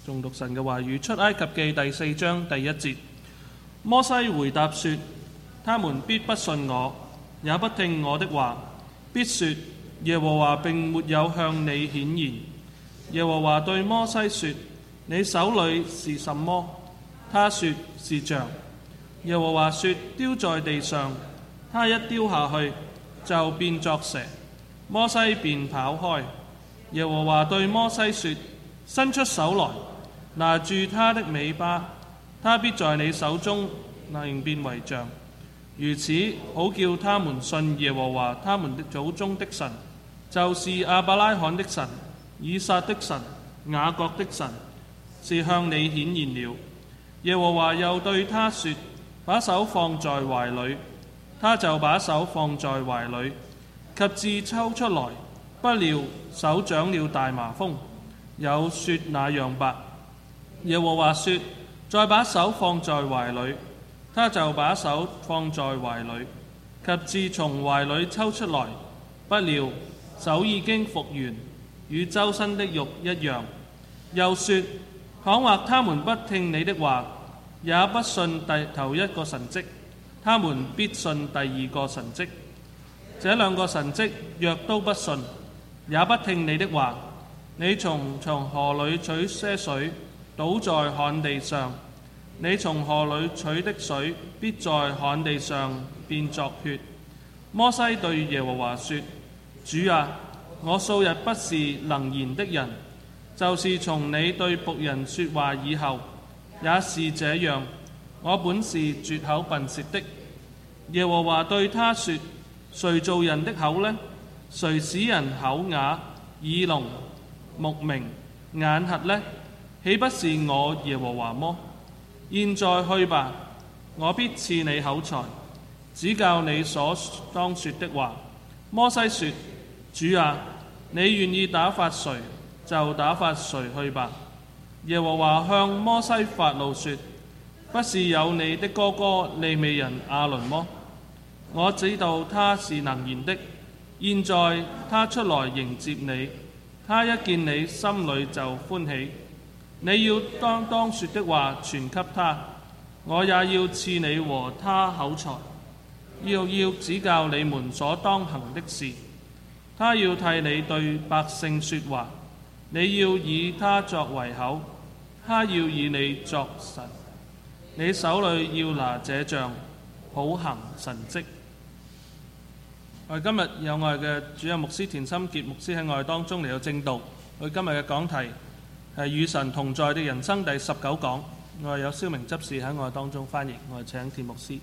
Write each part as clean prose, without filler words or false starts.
誦讀神嘅話語，出埃及記第4章第1節。摩西回答說：他們必不信我，也不聽我的話，必說耶和華並沒有向你顯現。耶和華對摩西說：你手裏是什麼？他說是杖。耶和華說：丟在地上。他一丟下去，就變作蛇。摩西便跑開。耶和華對摩西說：伸出手來，拿住他的尾巴，他必在你手中能變為杖。如此，好叫他們信耶和華他們的祖宗的神，就是亞伯拉罕的神、以撒的神、雅各的神，是向你顯現了。耶和華又對他說：把手放在懷裏。他就把手放在懷裏，及至抽出來，不料手長了大麻風，有雪那樣白。耶和華說：再把手放在懷裏。他就把手放在懷裏，及至從懷裏抽出來，不料手已經復原，與周身的肉一樣。又說：倘或他們不聽你的話，也不信頭一個神蹟，他們必信第二個神蹟。這兩個神蹟若都不信，也不聽你的話，你從河裏取些水，倒在旱地上，你從河裏取的水必在旱地上變作血。摩西對耶和華說：主啊，我素日不是能言的人，就是從你對僕人說話以後，也是這樣。我本是拙口笨舌的。耶和華對他說：誰造人的口呢？誰使人口啞、耳聾、目明、眼瞎呢？豈不是我耶和華麼？現在去吧，我必賜你口才，指教你所當說的話。摩西說：主啊，你願意打發誰，就打發誰去吧。耶和華向摩西發怒說：不是有你的哥哥利未人亞倫麼？我知道他是能言的。現在他出來迎接你，他一見你心裏就歡喜。你要當說的話傳給他，我也要賜你和他口才，要指教你們所當行的事。他要替你對百姓說話，你要以他作為口，他要以你作神。你手裏要拿這杖，好行神蹟。我哋今日有我哋嘅主任牧師田心傑牧師喺我哋當中嚟到證道。佢今日嘅講題係與神同在的人生第19講。我哋有蕭明執事喺我哋當中翻譯。我哋請田牧師。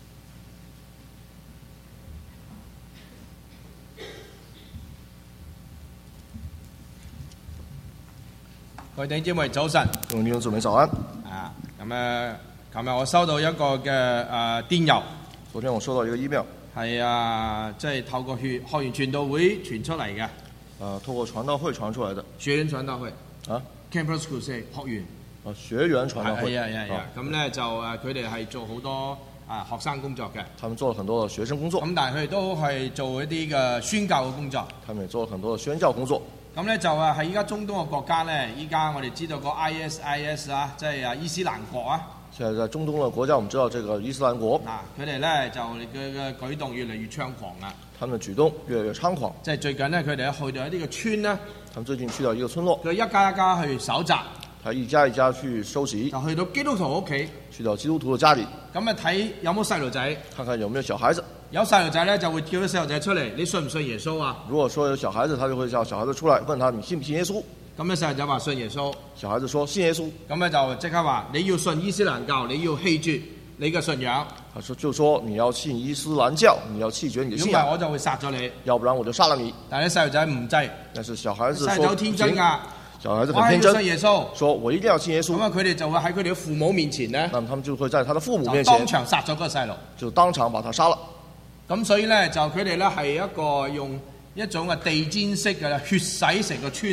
各位弟兄姊妹早晨。 各位弟兄姊妹早安。 琴日我收到一個嘅電郵。 昨天我收到一個 email。係即係透過學園傳道會傳出嚟嘅。 透過傳道會傳出來的。 學園傳道會。Campus Crusade 學園。 學園傳道會。 咁咧就佢哋係做好多學生工作嘅。 他們做了很多的學生工作。 咁但係佢哋都係做一啲嘅宣教嘅工作。 他們也做了很多的宣教工作。 咁咧就喺依家中東嘅國家咧，依家我哋知道個 ISIS 啊，即係伊斯蘭國啊。 現在在中東的國家，我們知道這個伊斯蘭國。 佢哋咧就佢嘅舉動越嚟越猖狂啊！ 他們的舉動越來越猖狂。 即係最近呢，佢哋去到一啲嘅村呢， 他們最近去到一個村落， 佢一家一家去搜集， 他一家一家去收集， 就去到基督徒屋企， 去到基督徒的家裡， 咁啊睇有冇細路仔， 看看有沒有小孩子。 有細路仔咧，就會叫啲細路仔出嚟，你信唔信耶穌啊？ 如果說有小孩子，他就會叫小孩子出來，問他你信唔信耶穌？ 咁咧細路仔話信耶穌， 小孩子說信耶穌， 咁咧就即刻話你要信伊斯蘭教，你要棄絕你嘅信仰。 他說你要信伊斯蘭教，你要棄絕你的信仰。 如果唔係我就會殺咗你， 要不然我就殺了你。 但係啲細路仔唔制， 但是小孩子說細路仔天真㗎。 小孩子很天真， 我信耶穌， 說我一定要信耶穌。 咁佢哋就會喺佢哋嘅父母面前呢， 那麼他們就會在他的父母面前當場殺咗嗰個細路， 就當場把他殺了。 咁所以咧就佢哋咧係一個用一種嘅地氈式嘅血洗成個村啊。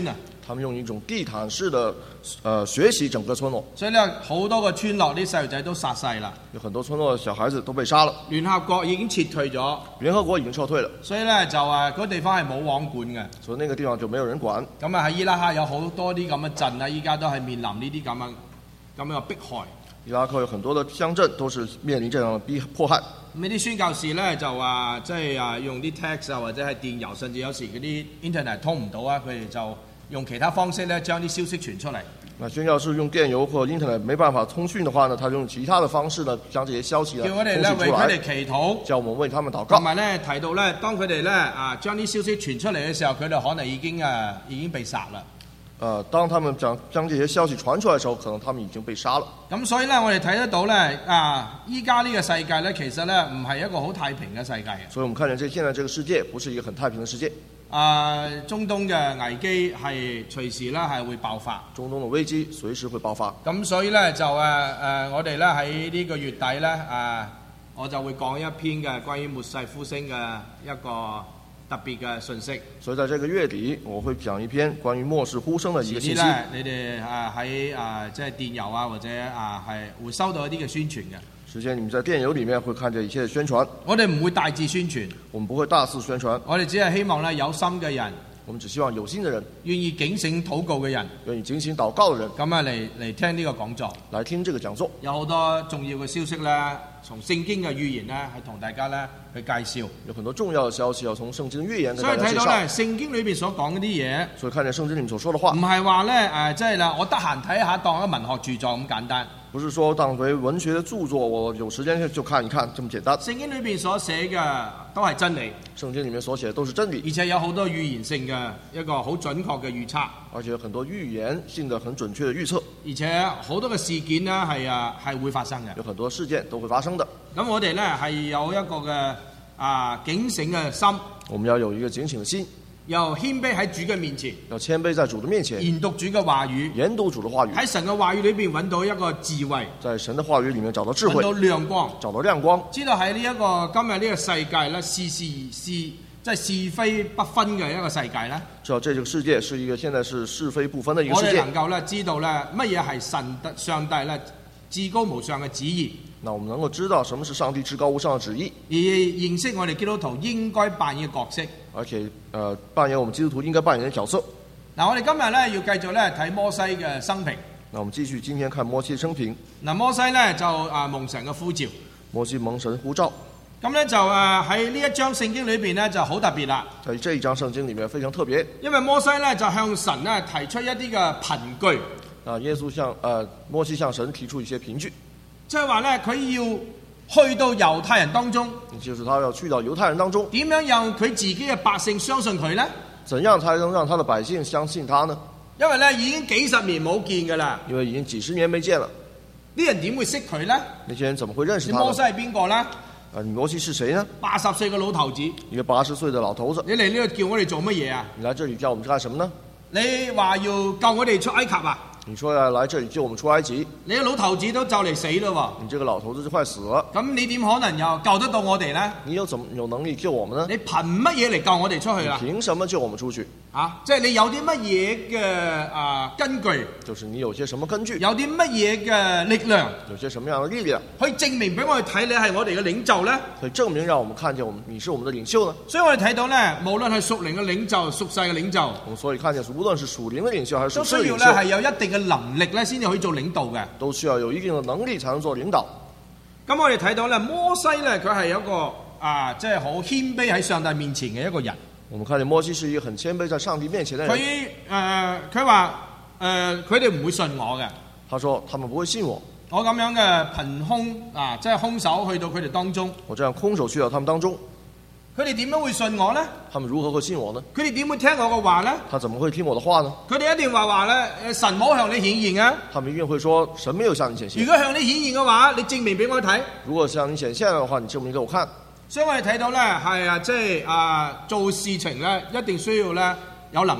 他們用一種地毯式的學習整個村落， 所以咧好多個村落啲細路仔都殺晒啦。 有很多村落的小孩子都被殺了， 聯合國已經撤退咗， 聯合國已經撤退了， 所以咧就嗰個地方係冇網管嘅。 所以那個地方就沒有人管。 咁啊喺伊拉克有好多啲咁嘅鎮啊，依家都係面臨呢啲咁樣嘅迫害。 伊拉克有很多的鄉鎮都是面臨這樣的迫害。 咁呢啲宣教士咧就話即係用啲 text 啊或者係電郵，甚至有時嗰啲 internet 通唔到啊，佢哋就用其他方式咧將啲消息傳出嚟。 那宣教士用電郵或 internet 沒辦法通訊的話呢，他用其他的方式呢將這些消息呢叫我哋咧通訊出來， 為佢哋祈禱， 叫我們為他們禱告。 同埋咧提到咧，當佢哋咧將啲消息傳出嚟嘅時候，佢哋可能已經被殺啦。 當他們將這些消息傳出來的時候，可能他們已經被殺了。 咁所以咧，我哋睇得到咧，依家呢個世界咧，其實咧唔係一個好太平嘅世界嘅。 所以我們看見現在這個世界不是一個很太平的世界。 中東嘅危機係隨時咧係會爆發。 中東的危機隨時會爆發。 咁所以咧就我哋咧喺呢個月底咧我就會講一篇嘅關於末世呼聲嘅一個特別嘅信息。 所以在這個月底，我會講一篇關於末世呼聲的一個信息。 你哋喺即係電郵啊或者係會收到一啲嘅宣傳嘅。 首先，你們在電郵裡面會看見一切的宣傳。 我哋唔會大肆宣傳， 我們不會大肆宣傳。 我哋只係希望咧有心嘅人， 我們只希望有心的人， 願意警醒禱告嘅人， 願意警醒禱告的人， 咁嚟聽呢個講座， 來聽這個講座。 有好多重要嘅消息咧，從聖經嘅預言咧，係同大家咧去介紹。 有很多重要的消息要從聖經預言跟所以大家介紹。 睇到咧，聖經裏邊所講嗰啲嘢， 所以看見聖經裡面所說的話， 唔係話咧即係啦，我得閒睇下當一個文學著作咁簡單。 不是說當為文學的著作，我有時間就看一看這麼簡單。 聖經裏邊所寫嘅都係真理， 聖經裡面所寫的都是真理， 而且有好多預言性嘅一個好準確嘅預測， 而且有很多預言性的很準確的預測， 而且好多嘅事件呢係會發生嘅， 有很多事件都會發生的。 咁我哋呢係有一個嘅警醒嘅心， 我們要有一個警醒的心， 又謙卑喺主嘅面前， 要謙卑在主的面前， 研讀主嘅話語， 研讀主的話語， 喺神嘅話語裏邊揾到一個智慧， 在神的話語裡面找到智慧， 揾到亮光， 找到亮光， 知道喺呢一個今日呢個世界咧，即係是非不分嘅一個世界咧， 知道這個世界是一個現在是是非不分的一個我哋世界。 能夠咧知道咧乜嘢係上帝咧至高無上嘅旨意。 那我們能夠知道什麼是上帝至高無上的旨意， 而認識我哋基督徒應該扮演嘅角色。 而且扮演我們基督徒應該扮演的角色。 嗱，我哋今日咧要繼續咧睇摩西嘅生平。 那我們繼續今天看摩西的生平。 嗱，摩西咧就蒙神嘅呼召。 摩西蒙神呼召。 咁咧就喺呢一章聖經裏邊咧就好特別啦。 在這一章聖經裡面非常特別， 因為摩西咧就向神咧提出一啲嘅憑據。 摩西向神提出一些憑據。 即係話咧，佢要去到猶太人當中， 就是他要去到猶太人當中， 點樣讓佢自己嘅百姓相信佢呢？ 怎樣才能讓他的百姓相信他呢？ 因為咧已經幾十年冇見㗎啦， 因為已經幾十年沒見了， 啲人點會識佢呢？ 那些人怎麼會認識他呢？ 摩西係邊個呢？ 你摩西是誰呢 ？80歲嘅老頭子， 一個80歲的老頭子。 你嚟呢度叫我哋做乜嘢啊？ 你來這裡叫我們幹什麼呢？ 你話要救我哋出埃及啊？ 你說要來這裡救我們出埃及， 你個老頭子都就嚟死咯喎！ 你這個老頭子就快死了， 咁你點可能又救得到我哋呢？ 你有能力救我們呢？ 你憑乜嘢嚟救我哋出去啦？ 憑什麼救我們出去？ 即係你有啲乜嘢嘅根據？ 就是你有些什麼根據？ 有啲乜嘢嘅力量？ 有些什麼樣的力量？ 可以證明俾我哋睇你係我哋嘅領袖呢？ 可以證明讓我們看見你是我們的領袖呢？ 所以我哋睇到呢，無論係屬靈嘅領袖、屬世嘅領袖， 我們所以看見無論是屬靈的領袖還是屬世的領袖， 都需要咧係有一定嘅能力咧，先至可以做領導嘅。 都需要有一定的能力才能做領導。 咁我哋睇到咧，摩西咧佢係一個即係好謙卑喺上帝面前嘅一個人。 我們看見摩西是一個很謙卑在上帝面前的人。 佢話佢哋唔會信我嘅。 他說他們不會信我。 我咁樣嘅憑空即係空手去到佢哋當中。 我這樣空手去到他們當中。 佢哋點樣會信我呢？ 他們如何會信我呢？ 佢哋點會聽我嘅話呢？ 他怎麼會聽我的話呢？ 佢哋一定話咧，神冇向你顯現啊！ 他們一定會說神沒有向你顯現。 如果向你顯現嘅話，你證明俾我睇。 如果向你顯現嘅話，你證明給我看。 所以我哋睇到咧，係即係做事情咧，一定需要咧有能力。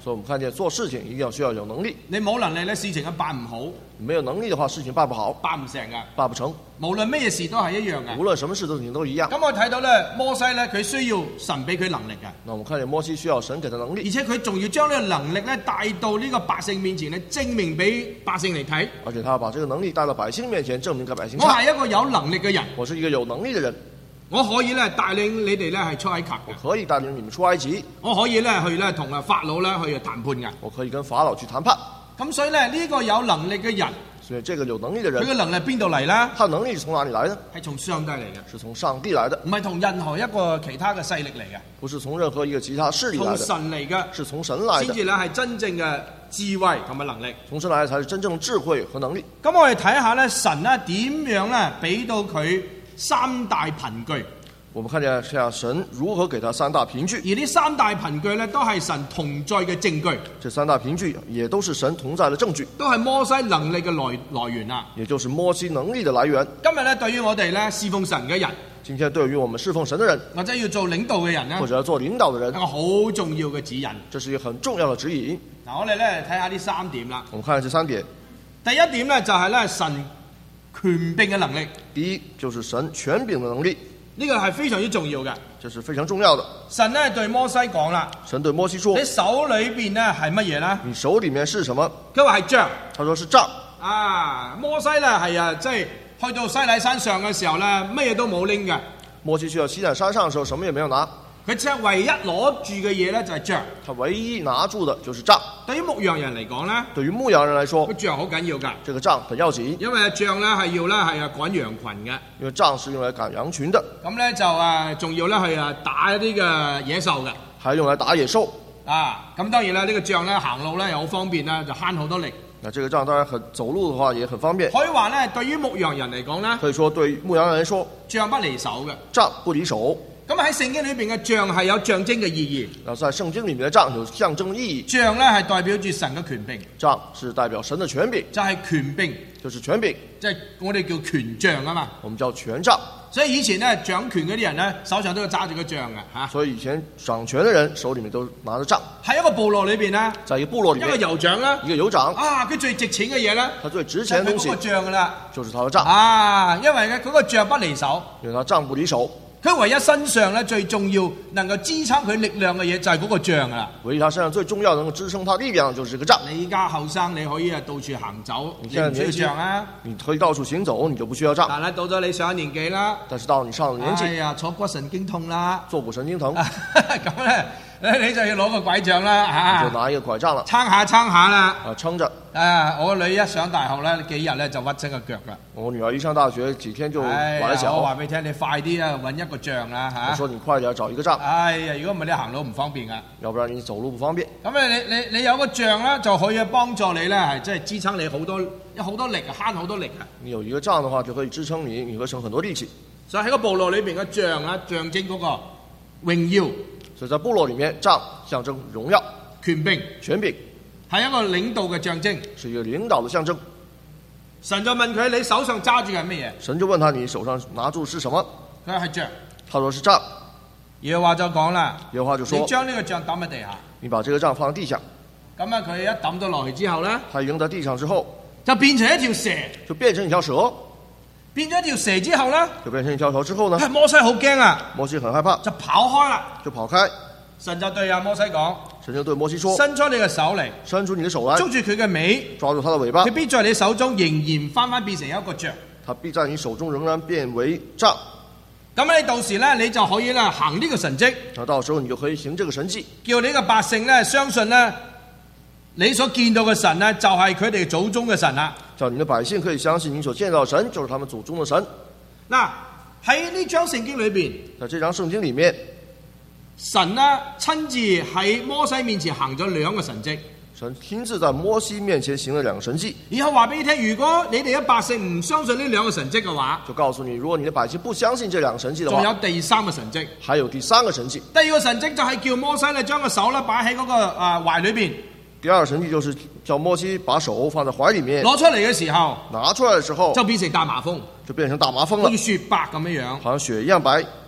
所以我們看見做事情一定要需要有能力， 你冇能力咧，事情都辦唔好， 沒有能力的話，事情辦不好， 辦唔成噶。 辦不成。 無論咩事都係一樣嘅。 無論什麼事情都一樣。 咁我睇到咧，摩西咧佢需要神俾佢能力嘅。 那我們看見摩西需要神給他能而力， 且佢仲要將呢個能力咧帶到呢個百姓面前咧，證明俾百姓嚟睇。 而且他要把這個能力帶到百姓面前，證明給百姓我看。 係一個有能力嘅人， 我是一個有能力的人， 我可以咧帶領你哋咧係出埃及我嘅， 可以帶領你們出埃及， 我可以咧去咧同法老咧去談判嘅。 我可以跟法老去談判。 咁所以咧呢個有能力嘅人， 所以這個有能力的人， 佢嘅能力邊度嚟咧？ 他能力是從哪裡來的？ 係從上帝嚟嘅， 是從上帝來的， 唔係同任何一個其他嘅勢力嚟嘅， 不是從任何一個其他勢力來從的， 神嚟嘅， 是從神來的。 先至咧係真正嘅智慧同埋能力。 從神來的才是真正的智慧和能力。 咁我哋睇下咧，神咧點樣咧俾到佢三大憑據， 我們看見下神如何給他三大憑據， 而呢三大憑據咧都係神同在嘅證據， 這三大憑據也都是神同在的證據， 都係摩西能力嘅來源啊！ 也就是摩西能力的來源。 今日咧對於我哋咧侍奉神嘅人， 今天對於我們侍奉神的人， 或者要做領導嘅人咧， 或者要做領導的人， 一個好重要嘅指引。 這是一個很重要的指引。 嗱，我哋咧睇下呢三點啦。 我們看看這三點。 第一點咧就係咧神權柄嘅能力， 第一就是神權柄的能力， 呢個係非常之重要嘅。 這是非常重要的。 神咧對摩西講啦， 神對摩西說你手裏邊咧係乜嘢咧？ 你手裡面是什麼？ 佢話係杖。 他說是杖。 啊，摩西咧係啊，即係去到西乃山上嘅時候咧，乜嘢都冇拎嘅。 摩西去到西乃山上的時候，什麼也沒有拿， 佢只係唯一攞住嘅嘢咧就係杖。 他唯一拿住的就是杖。 對於牧羊人嚟講咧， 對於牧羊人來說個，杖好緊要㗎， 這個杖很要緊， 因為杖咧係要咧係啊趕羊群嘅。 因為杖是用來趕羊群的， 咁咧就仲要咧係啊打一啲嘅野獸嘅。 還用來打野獸。 啊，咁當然啦，呢個杖咧行路咧又好方便啦，就慳好多力。 那這個杖當然走路的話也很方便。 可以話咧，對於牧羊人嚟講咧， 可以說對於牧羊人來說， 杖不離手嘅。 杖不離手。 咁喺聖經裏邊嘅杖係有象徵嘅意義。 然後在聖經裡面的杖有象徵意義。 杖咧係代表住神嘅權柄， 杖是代表神的權柄， 就係權柄， 就是權柄， 即係我哋叫權杖啊嘛。 我們叫權杖。 所以以前咧掌權嗰啲人咧手上都要揸住個杖嘅嚇。 所以以前掌權的人手裡面都拿着杖。 喺一個部落裏邊咧， 在一個部落裡一個面， 酋長啦， 一個酋長， 啊，佢最值錢嘅嘢咧， 他最值錢的東就係嗰個西杖噶啦。 就是他的杖， 啊，因為咧嗰個杖不離手， 因為他杖不離手。 佢唯一身上咧最重要能夠支撐佢力量嘅嘢就係嗰個杖噶啦。 唯一他身上最重要能夠支撐他力量的就是這個杖。 你而家後生你可以啊到處行走，你現在唔需要年輕杖啊。 你可以到處行走，你就不需要杖。 但係到咗你上一年紀啦， 但是到你上了年紀， 哎呀，坐骨神經痛啦， 坐骨神經疼， 咁咧你就要攞個拐杖啦嚇， 你就拿一個拐杖了， 撐下啦。 撐着。 啊，我個女一上大學咧，幾日咧就屈親個腳啦。 我女兒一上大學幾天就崴了我腳。 話俾你聽，你快啲啊揾一個杖啦嚇。 我說你快點找一個杖， 哎呀，如果唔係你行路唔方便噶。 要不然你走路不方便。 咁你有個杖咧，就可以幫助你咧，係即係支撐你有好多力啊，慳好多力啊。 你有一個杖的話，就可以支撐你，你會省很多力氣。 所以喺個部落裏邊嘅杖啊，象徵嗰個榮耀、 所以在部落裡面，杖象徵榮耀、 權柄， 權柄， 係一個領導嘅象徵。 是一個領導的象徵。 神就問佢：你手上揸住係乜嘢？ 神就問他：你手上拿住是什麼？ 佢話係杖。 他說是杖。 耶和華就講啦： 耶和華就說： 你將呢個杖抌喺地下。 你把這個杖放在地下。 咁啊，佢一抌咗落去之後咧， 他扔在地上之後， 就變成一條蛇。 就變成一條蛇。 變咗一條蛇之後咧， 就變成一條蛇之後呢？ 摩西好驚啊！ 摩西很害怕， 就跑開啦。 就跑開。 神就對阿摩西講： 神就對摩西說： 伸出你嘅手嚟， 伸出你的手來， 捉住佢嘅尾， 抓住他的尾巴佢，必在你手中仍然翻變成一個杖。 他必在你手中仍然變為杖。 咁你到時咧，你就可以咧行呢個神蹟， 那到時候你就可以行這個神蹟， 叫你嘅百姓咧相信咧，你所見到嘅神咧就係佢哋祖宗嘅神啦。 叫你的百姓可以相信你所見到的神就是他們祖宗的神。 嗱，喺呢章聖經裏邊， 在這章聖經裡面， 神呢親自喺摩西面前行咗兩個神蹟。 神親自在摩西面前行了兩個神蹟， 然後話俾你聽，如果你哋嘅百姓唔相信呢兩個神蹟嘅話， 就告訴你，如果你的百姓不相信這兩個神蹟的話， 仲有第三個神蹟。 還有第三個神蹟。 第二個神蹟就係叫摩西咧將個手咧擺喺嗰個懷裏邊。 第二個神蹟就是叫摩西把手放在懷裡面， 攞出嚟嘅時候， 拿出來的時候就變成大麻風， 就變成大麻風了， 好似雪白咁樣樣。 好像雪一樣白。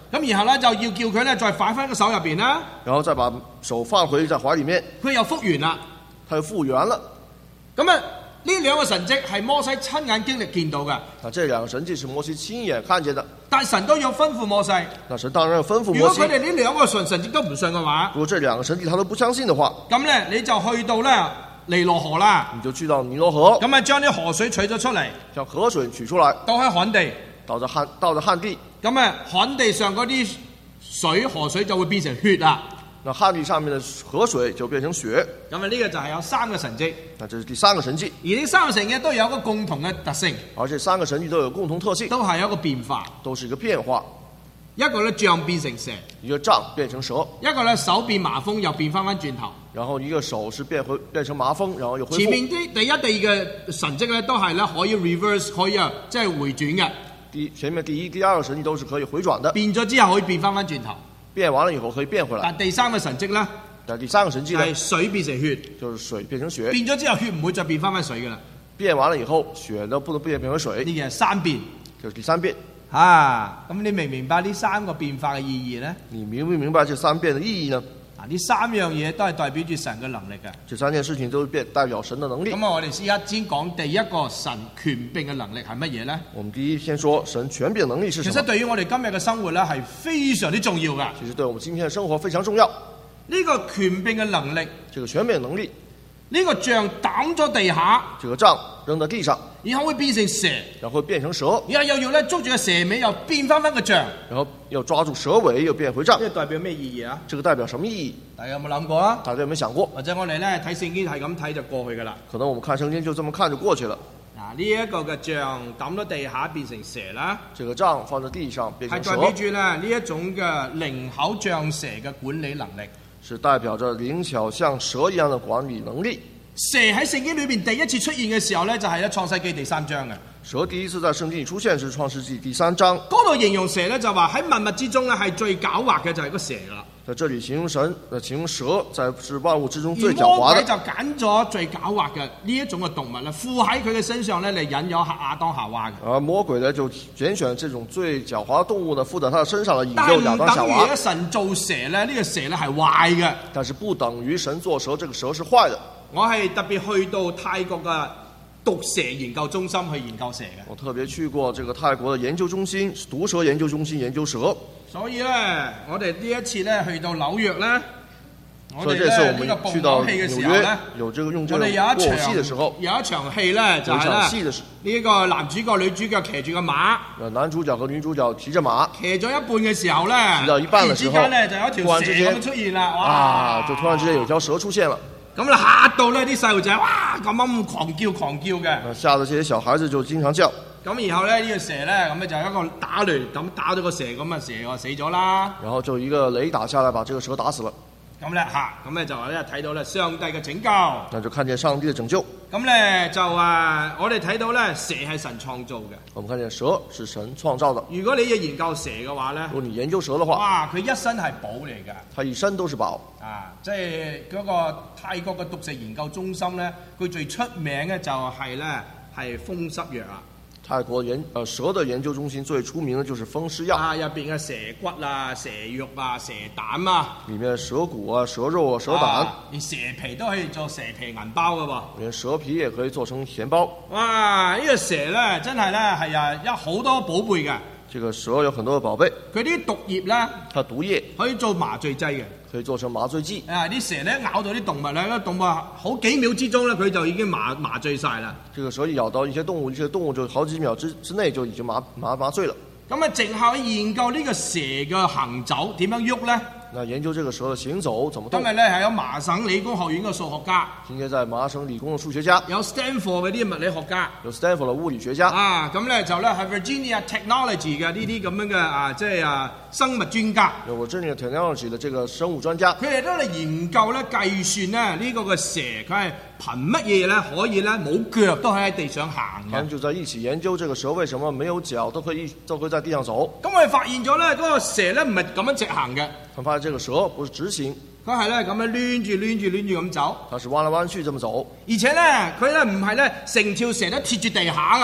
咁然後咧就要叫佢咧再擺翻個手入邊啦， 然後再把手放回在懷裡面， 佢又復原啦。 他又復原了。 咁啊，呢兩個神蹟係摩西親眼經歷見到嘅， 啊，這兩個神蹟是摩西親眼看見的。 但神都有吩咐摩西， 那神當然要吩咐如果摩西， 佢哋呢兩個神蹟都唔信嘅話， 如果這兩個神蹟他都不相信的話， 咁咧你就去到咧尼羅河啦， 你就去到尼羅河， 咁啊將啲河水取咗出嚟， 將河水取出來， 倒喺旱地， 倒在旱地， 咁啊旱地上嗰啲河水就會變成血啦。 那旱地上面的河水就變成血。 咁啊呢個就係有三個神蹟， 那這是第三個神蹟， 而呢三個神蹟都有一個共同嘅特性， 而這三個神蹟都有共同特性， 都係有一個變化。 都是一個變化。 一個咧杖變成蛇， 一個杖變成蛇， 一個咧手變麻風又變翻轉頭。 然後一個手是變成麻風，然後又恢復。 前面啲第一、第二嘅神蹟咧都係咧可以 reverse， 可以即係回轉嘅。 前面第一、第二個神蹟都是可以回轉的， 變咗之後可以變翻轉頭。 變完了以後可以變回來。 但第三個神蹟咧， 但第三個神蹟呢， 係水變成血， 就是水變成血， 變咗之後血唔會再變翻水噶啦。 變完了以後血都不能變回水， 呢個係三變， 就是第三變。 咁你明唔明白呢三個變化嘅意義呢？ 你明不明白這三變的意義呢？ 呢三樣嘢都係代表住神嘅能力嘅。 這三件事情都代表神的能力。 咁啊，我哋先講第一個神權柄嘅能力係乜嘢呢？ 我們第一先說神權柄能力是什麼？ 其實對於我哋今日嘅生活咧係非常之重要嘅。 其實對我們今天的生活非常重要。 呢個權柄嘅能力， 這個權柄能力， 呢個杖抌咗地下， 這個杖扔在地上， 然後會變成蛇， 然後會變成蛇， 然後又要咧捉住個蛇尾，又變翻個杖， 然後又抓住蛇尾，又變回杖。 呢個代表咩意義啊？ 這個代表什麼意義？ 大家有冇諗過啊？ 大家有沒有想過？ 或者我哋咧睇聖經係咁睇就過去噶啦。 可能我們看聖經就這麼看就過去了。 呢一個嘅杖抌咗地下變成蛇啦， 這個杖放在地上變成蛇， 係代表住咧呢一種嘅靈巧像蛇嘅管理能力， 是代表着靈巧像蛇一樣的管理能力。 蛇喺聖經裏邊第一次出現嘅時候咧，就係咧創世記第3章嘅。 蛇第一次在聖經裏出現是創世記第3章， 嗰度形容蛇咧就話喺萬物之中咧係最狡猾嘅就係個蛇啦。 在這裏形容蛇在是萬物之中最狡猾的。 而魔鬼就揀咗最狡猾嘅呢一種嘅動物咧，附喺佢嘅身上咧嚟引誘亞當夏娃嘅。 而魔鬼呢就揀選這種最狡猾的動物呢，附在他的身上嚟引誘亞當夏娃。 但唔等於神做蛇咧，呢個蛇咧係壞嘅。 但是不等於神做蛇，這個蛇是壞的。 我係特別去到泰國嘅毒蛇研究中心去研究蛇嘅。 我特別去過這個泰國的研究中心，毒蛇研究中心研究蛇。 所以咧，我哋呢一次咧去到紐約咧，我哋所以這次我呢個們去到戲嘅時紐約候咧， 有這個用這我個哋有一過戲的時候， 有一場戲咧就係咧呢一個男主角女主角騎住個馬， 男主角和女主角騎着馬， 騎咗一半嘅時候咧， 騎到一半嘅時候， 突然之間咧就有一條蛇咁出現啦，哇！ 就突然之間有條蛇出現了。 咁咧嚇到呢啲細路仔，哇咁樣狂叫嘅， 嚇到這些小孩子就經常叫。 咁然後咧呢個蛇咧咁咧就一個打雷咁打咗個蛇，咁啊蛇就死咗啦。 然後就一個雷打下來，把這個蛇打死了。 咁咧咁咧就話咧睇到咧上帝嘅拯救。 那就看見上帝的拯救。 咁咧就我哋睇到咧蛇係神創造嘅。 我們看見蛇是神創造的。 如果你要研究蛇嘅話咧， 如果你研究蛇的話， 哇，佢一身係寶嚟㗎。 它一身都是寶。 即係嗰個泰國嘅毒蛇研究中心咧，佢最出名嘅就係咧係風濕藥啊。 泰國蛇的研究中心最出名的就是風濕藥。 入邊嘅蛇骨啊、蛇肉啊、蛇膽啊。 裡面蛇骨啊、蛇肉啊、蛇膽。 連蛇皮都可以做蛇皮銀包㗎喎。 連蛇皮也可以做成錢包。 哇！呢個蛇咧真係咧係有好多寶貝嘅。 這個蛇有很多的寶貝。 佢啲毒液咧， 它毒液可以做麻醉劑嘅。 可以做成麻醉劑。 啲蛇咧咬到啲動物咧，個動物好幾秒之中咧，佢就已經麻醉晒啦。 這個蛇一咬到一些動物，就好幾秒之內就已經麻醉了。 咁啊，淨係研究呢個蛇嘅行走點樣喐咧？ 那研究這個蛇的行走怎麼動？ 今日咧係有麻省理工學院嘅數學家， 今天在麻省理工嘅數學家， 有 Stanford 嘅啲物理學家， 有 Stanford 嘅物理學家。 咁咧就咧係 Virginia Technology 嘅呢啲咁樣嘅即係生物專家。 有 Virginia Technology 嘅這個生物專家， 佢哋都嚟研究咧計算咧呢個嘅蛇，佢係憑乜嘢咧可以咧冇腳都可以喺地上行嘅？ 他們就在一起研究這個蛇為什麼沒有腳都可以在地上走。 咁我哋發現咗咧，嗰個蛇咧唔係咁樣直行嘅。 佢發現這個蛇不是直行， 佢係咧咁樣攣住咁走。 它是彎來彎去這麼走。 而且咧，佢咧唔係咧成條蛇都貼住地下噶。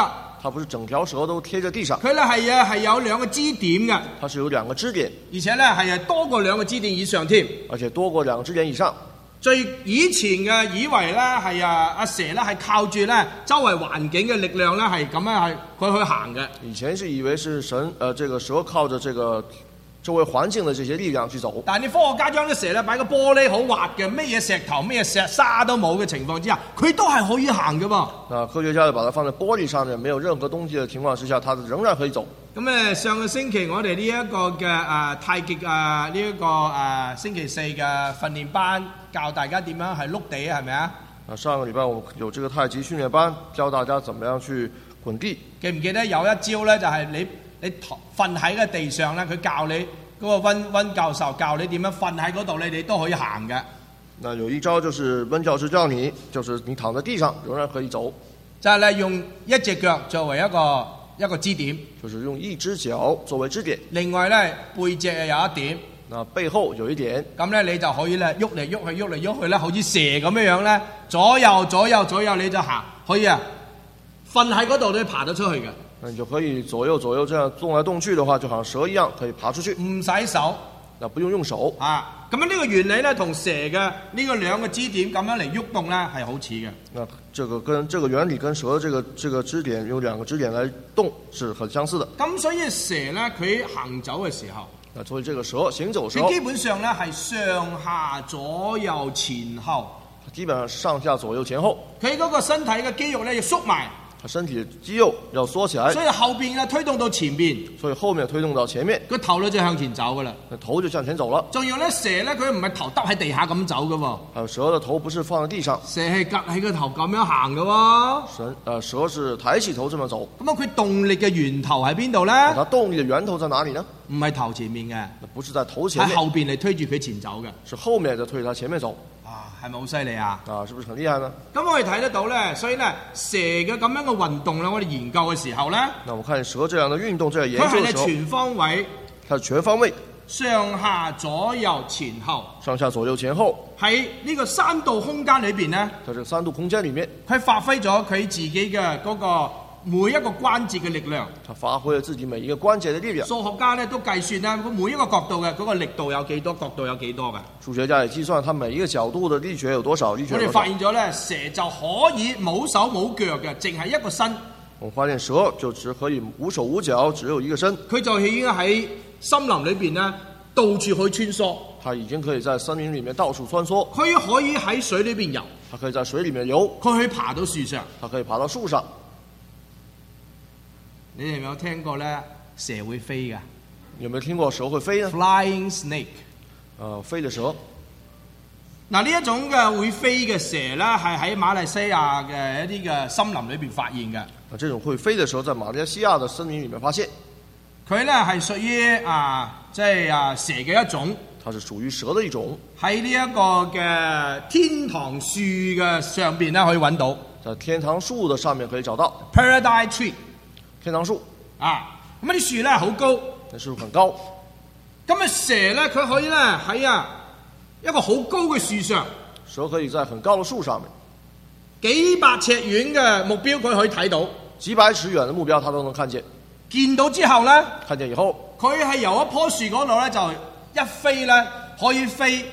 它不是整條蛇都貼在地上， 佢咧係有兩個支點嘅， 它是有兩個支點， 而且咧係多過兩個支點以上添。 而且多過兩個支點以上。 最以前嘅以為咧係阿蛇咧係靠住咧周圍環境嘅力量咧係咁樣係佢去行嘅。 以前是以為是這個蛇靠着這個周圍環境的這些力量去走。 但係啲科學家將啲蛇咧擺個玻璃好滑嘅，咩嘢石頭咩嘢石沙都冇嘅情況之下，佢都係可以行嘅噃。 科學家就把它放在玻璃上面，沒有任何東西的情況之下，它仍然可以走。 咁上個星期我哋呢一個嘅太極呢一個星期四嘅訓練班，教大家點樣係碌地係咪啊？ 上個禮拜我們有這個太極訓練班，教大家怎麼樣去滾地。 記唔記得有一招咧，就係你瞓喺個地上咧，佢教你嗰個溫教授教你點樣瞓喺嗰度，你都可以行嘅。 那有一招就是溫教授教你，就是你躺在地上仍然可以走。 就係咧用一隻腳作為一個支點， 就是用一隻腳作為支點。 另外咧背脊又有一點， 那背後有一點， 咁咧你就可以咧喐嚟喐去咧，好似蛇咁樣咧，左右你就行，可以啊，瞓喺嗰度都爬得出去嘅。 那你就可以左右這樣動來動去的話，就好像蛇一樣可以爬出去， 唔使手， 那不用手啊。咁樣呢個原理咧，同蛇嘅呢個兩個支點咁樣嚟喐動咧係好似嘅。 那這個原理跟蛇這個支點用兩個支點來動是很相似的。 咁所以蛇咧佢行走嘅時候， 所以這個蛇行走嘅時候， 佢基本上咧係上下左右前後， 基本上上下左右前後， 佢嗰個身體嘅肌肉咧要縮埋。 身體的肌肉要縮起來， 所以後邊咧推動到前邊， 所以後面推動到前面， 個頭咧就向前走噶啦， 頭就向前走了。 仲要咧蛇咧佢唔係頭耷喺地下咁走噶喎， 還有蛇嘅頭不是放在地上， 蛇係夾喺個頭咁樣行噶喎。 蛇是抬起頭這麼走。 咁佢動力嘅源頭喺邊度咧？ 它動力嘅源頭在哪裡呢？ 唔係頭前面嘅， 不是在頭前面， 喺後邊嚟推住佢前走嘅， 是後面就推它前面走。 係咪好犀利啊？ 是不是很厲害呢？ 咁我哋睇得到咧，所以咧蛇嘅咁樣嘅運動咧，我哋研究嘅時候咧， 那我看蛇這樣的運動，這樣研究佢嘅時候， 係全方位， 它是全方位， 上下左右前後， 上下左右前後， 喺呢個三度空間裏邊咧， 在這個三度空間裡面， 佢發揮咗佢自己嘅嗰個每一個關節嘅力量， 它發揮了自己每一個關節的力量。 數學家咧都計算啦，佢每一個角度嘅嗰個力度有幾多，角度有幾多嘅。 數學家也計算它每一個角度的力學有多少，力學有多少。 我哋發現咗咧，蛇就可以冇手冇腳嘅，淨係一個身。 我發現蛇就只可以無手無腳，只有一個身。 佢就已經喺森林裏邊咧，到處去穿梭。 它已經可以在森林裡面到處穿梭。 佢可以喺水裏邊游。 它可以在水裡面游。 佢可以爬到樹上。 它可以爬到樹上。 你哋有冇聽過咧？蛇會飛㗎？ 有冇聽過蛇會飛呢 ？Flying snake， 飛嘅蛇。 嗱，呢一種嘅會飛嘅蛇咧，係喺馬來西亞嘅一啲嘅森林裏邊發現嘅。 這種會飛嘅蛇在馬來西亞嘅森林裡面發現。 佢咧係屬於即係蛇嘅一種。 它是屬於蛇的一種。 喺呢一個嘅天堂樹嘅上邊咧可以揾到。 在天堂樹的上面可以找到。 Paradise tree。 天堂樹咁啲樹咧好高， 那樹很高。 咁蛇咧佢可以咧喺一個好高嘅樹上， 蛇可以在很高嘅樹上面， 幾百尺遠嘅目標佢可以睇到， 幾百尺遠嘅目標它都能看見。 見到之後咧， 看見以後， 佢係由一棵樹嗰度咧就一飛咧可以飛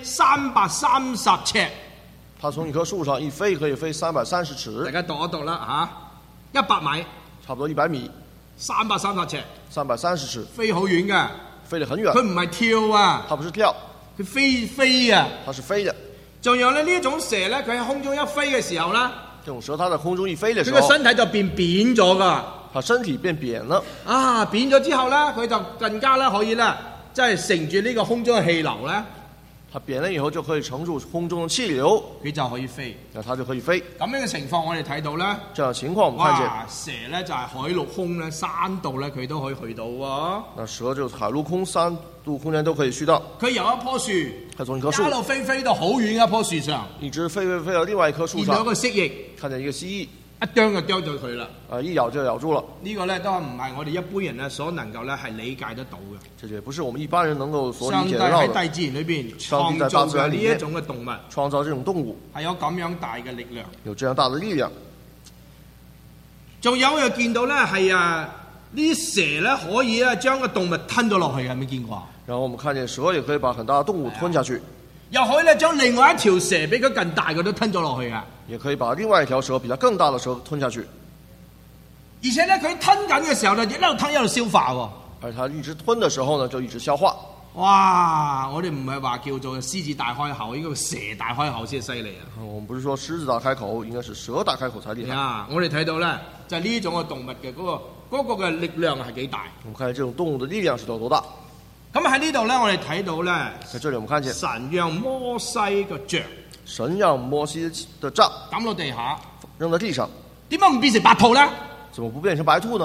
330尺。 它從一棵樹上一飛可以飛330尺。 大家度一度啦，100米， 差不多100米。 330尺 ，330尺， 飛好遠嘅， 飛得很遠。 佢唔係跳啊， 它不是跳， 佢飛啊， 它是飛的。 仲有咧呢一種蛇咧，佢喺空中一飛嘅時候咧， 這種蛇它在空中一飛嘅時候， 佢個身體就變扁咗噶， 它身體變扁了。 扁咗之後咧，佢就更加咧可以咧，即係乘住呢個空中嘅氣流咧。 它扁了以後就可以乘住空中的氣流， 佢就可以飛。 那它就可以飛。 咁樣嘅情況我哋睇到咧， 這樣的情況我們看見， 蛇咧就係海陸空咧3度咧佢都可以去到喎。 那蛇就海陸空3度空間都可以去到。 佢由一棵樹， 它從一棵樹一路飛到好遠一棵樹上， 一直飛到另外一棵樹上， 見到一個蜥蜴， 看見一個蜥蜴， 一啄就啄咗佢啦。 一咬就咬住了。 呢個咧都唔係我哋一般人咧所能夠咧係理解得到嘅。 這也不是我們一般人能夠所理解到的。 上帝喺大自然裏邊創造嘅呢一種嘅動物， 創造這種動物係有咁樣大嘅力量， 有這樣大的力量。 仲有又見到咧係呢啲蛇咧可以咧將個動物吞咗落去嘅，有冇見過？ 然後我們看見蛇也可以把很大的動物吞下去， 又可以咧將另外一條蛇比佢更大嘅都吞咗落去嘅。 也可以把另外一條蛇比它更大的蛇吞下去。 而且咧佢吞緊嘅時候咧，一路吞一路消化喎。 而它一直吞的時候呢，就一直消化。 哇！我哋唔係話叫做獅子大開口，應該蛇大開口先犀利啊！ 我們不是說獅子大開口，應該是蛇大開口才厲害。 啊！我哋睇到咧，就係呢種嘅動物嘅嗰個嘅力量係幾大。 我們看見這種動物的力量是有多大。 咁喺呢度咧，我哋睇到咧， 在這裡我們看見神讓摩西嘅杖， 神讓摩西的杖抌落地下， 扔在地上， 點解唔變成白兔咧？ 怎麼不變成白兔呢？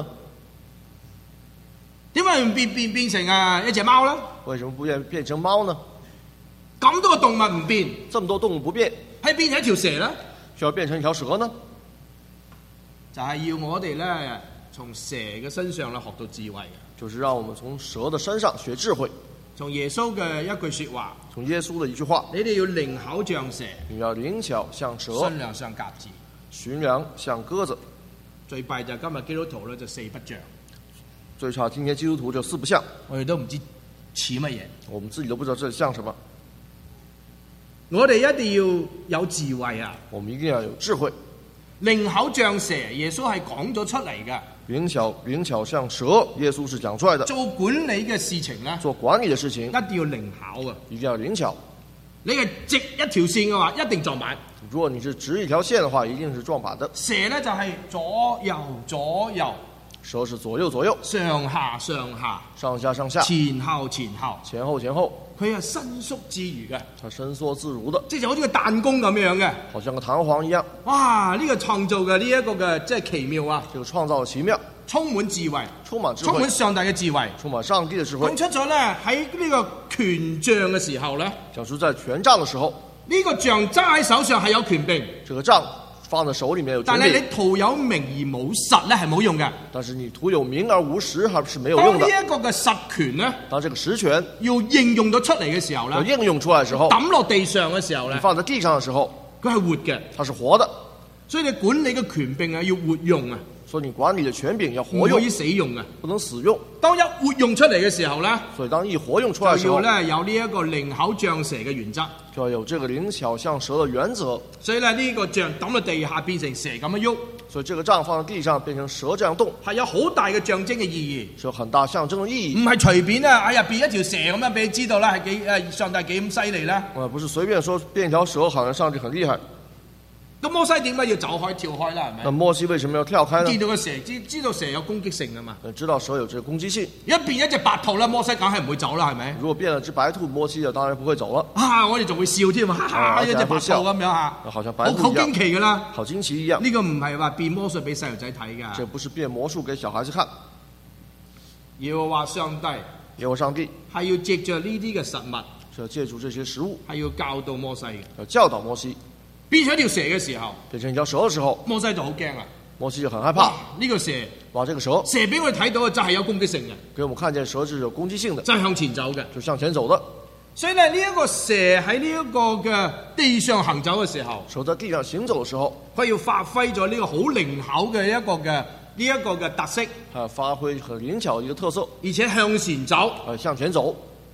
點解唔變成一隻貓咧？ 為什麼不變成貓呢？ 咁多個動物唔變， 這麼多動物不變， 係變成一條蛇咧？ 需要變成一條蛇呢？ 就係要我哋咧從蛇嘅身上咧學到智慧嘅， 就是讓我們從蛇的身上學智慧。 從耶穌嘅一句説話， 從耶穌的一句話， 你哋要靈巧像蛇， 你要靈巧像蛇， 馴良像鴿子。 馴良像鴿子。 最弊就係今日基督徒咧就四不像， 最差今天基督徒就四不像， 我哋都唔知似乜嘢。 我們自己都不知道這像什麼。 我哋一定要有智慧啊！ 我們一定要有智慧。 靈巧像蛇，耶穌係講咗出嚟嘅。 靈巧像蛇，耶穌是講出來的。 做管理嘅事情咧， 做管理的事情一定要靈巧啊！ 一定要靈巧。 你係直一條線嘅話，一定撞板。 如果你是直一條線的話，一定是撞板的。 蛇咧就係左右左右， 蛇是左右左右， 上下上下， 上下上下， 前後前後， 前後前後。 佢係伸縮自如嘅， 它伸縮自如的， 即係就好似個彈弓咁樣嘅。 好像個彈簧一樣。 哇！呢個創造嘅呢一個嘅即係奇妙啊！ 這個創造的奇妙， 充滿智慧， 充滿智慧， 充滿上帝嘅智慧， 充滿上帝的智慧。 講出咗咧喺呢個權杖嘅時候咧， 講出在權杖的時候， 呢個杖揸喺手上係有權柄， 這個杖放在手裡面有權但柄。 係你徒有名而冇實咧係冇用嘅。 但是你徒有名而無實，還是沒有用的。 當呢一個嘅實權咧， 當這個實權要應用到出嚟嘅時候咧， 要應用出來的時候， 抌落地上嘅時候咧， 你放在地上的時候， 佢係活嘅， 它是活的。 所以你管理嘅權柄啊要活用啊， 所以你管理的權柄要活用， 唔可以死用啊。 不能死用。 當一活用出嚟嘅時候咧， 所以當一活用出來的時候， 就要咧有呢一個靈巧像蛇嘅原則。 就要有這個靈巧像蛇的原則。 所以咧呢個杖抌落地下變成蛇咁樣喐， 所以這個杖放在地上變成蛇這樣動， 係有好大嘅象徵嘅意義， 是有很大象徵的意義。 唔係隨便啊！哎呀變一條蛇咁樣俾你知道啦，係幾上帝幾咁犀利咧？ 不是隨便說變一條蛇，好像上帝很厲害。 咁摩西點解要走開跳開啦？係咪？ 那摩西為什麼要跳開呢？ 見到個蛇，知道蛇有攻擊性㗎嘛？ 知道蛇有這個攻擊性。 一變一隻白兔啦，摩西梗係唔會走啦，係咪？ 如果變了隻白兔，摩西就當然不會走了。 啊！我哋仲會笑添啊！一隻白兔咁樣嚇， 好像白兔好驚奇㗎啦， 好驚奇一樣。 呢個唔係話變魔術俾細路仔睇㗎。 這不是變魔術給小孩子看。 耶和華上帝， 耶和華上帝係要藉着呢啲嘅實物， 是要借助這些食物， 係要教導摩西嘅。 要教導摩西。 變成一條蛇嘅時候， 變成一條蛇嘅時候， 摩西就好驚啦。 摩西就很害怕。 呢個蛇， 哇！這個蛇俾我哋睇到嘅就係有攻擊性嘅， 給我們看見蛇是有攻擊性的， 就係向前走嘅， 就向前走的。 所以咧，呢一個蛇喺呢一個嘅地上行走嘅時候， 蛇在地上行走嘅時候， 佢要發揮咗呢個好靈巧嘅一個嘅呢一個嘅特色， 係發揮很靈巧嘅一個特色， 而且向前走， 向前走。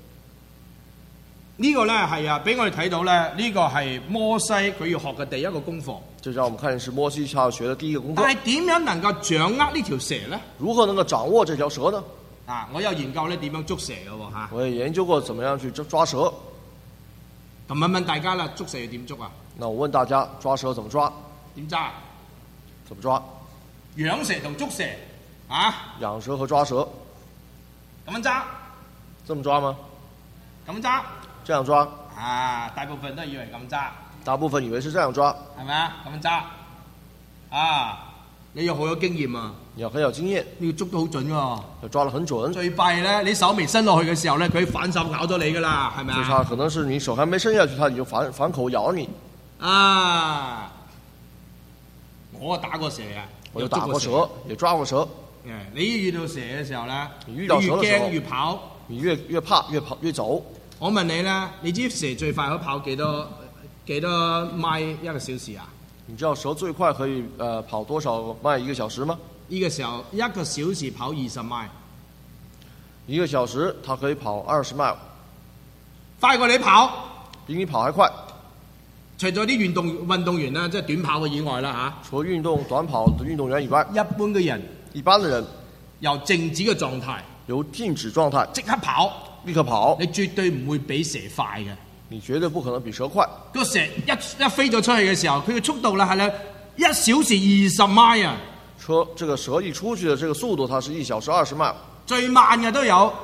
呢個咧係啊，俾我哋睇到咧，呢個係摩西佢要學嘅第一個功課。 就讓我們看見是摩西他要學的第一個功課。 但係點樣能夠掌握呢條蛇咧？ 如何能夠掌握這條蛇呢？ 啊，我有研究咧點樣捉蛇嘅喎嚇。 我也研究過怎麼樣去抓蛇。 咁問大家啦，捉蛇要點捉啊？ 那我問大家，抓蛇怎麼抓？ 點揸？ 怎麼抓？ 養蛇同捉蛇啊？ 養蛇和抓蛇。 咁樣揸？ 這麼抓嗎？ 咁揸？ 這樣抓？ 啊，大部分都以為咁揸。 大部分以為是這樣抓， 係咪啊？咁樣揸啊！你要好有經驗啊！ 你要很有經驗， 你要捉得好準喎。 要抓得很準。 最弊咧，你手未伸落去嘅時候咧，佢反手咬咗你噶啦，係咪啊？ 最差可能是你手還沒伸下去，它已經反口咬你。 啊！我打過蛇啊！ 我有打過蛇，也抓過蛇。 你遇到蛇嘅時候咧， 你遇到蛇嘅時候， 越驚越跑， 你越怕越走。 我問你咧，你知蛇最快可以跑幾多米一個小時啊？ 你知道蛇最快可以跑多少迈1个小时吗？ 呢個時候1個小時跑20邁， 1个小时它可以跑20迈， 快過你跑。 比你跑還快。 除咗啲運動員啦，即係短跑嘅以外啦除了短跑的運動員以外， 一般嘅人一般的人由靜止嘅狀態由靜止狀態即刻跑， 立刻跑， 你絕對唔會比蛇快嘅。 你絕對不可能比蛇快。 個蛇一飛咗出去嘅時候，佢嘅速度啦係咧1小時20邁啊！ 這個蛇一出去的這個速度，它是1小時20邁， 最慢嘅都有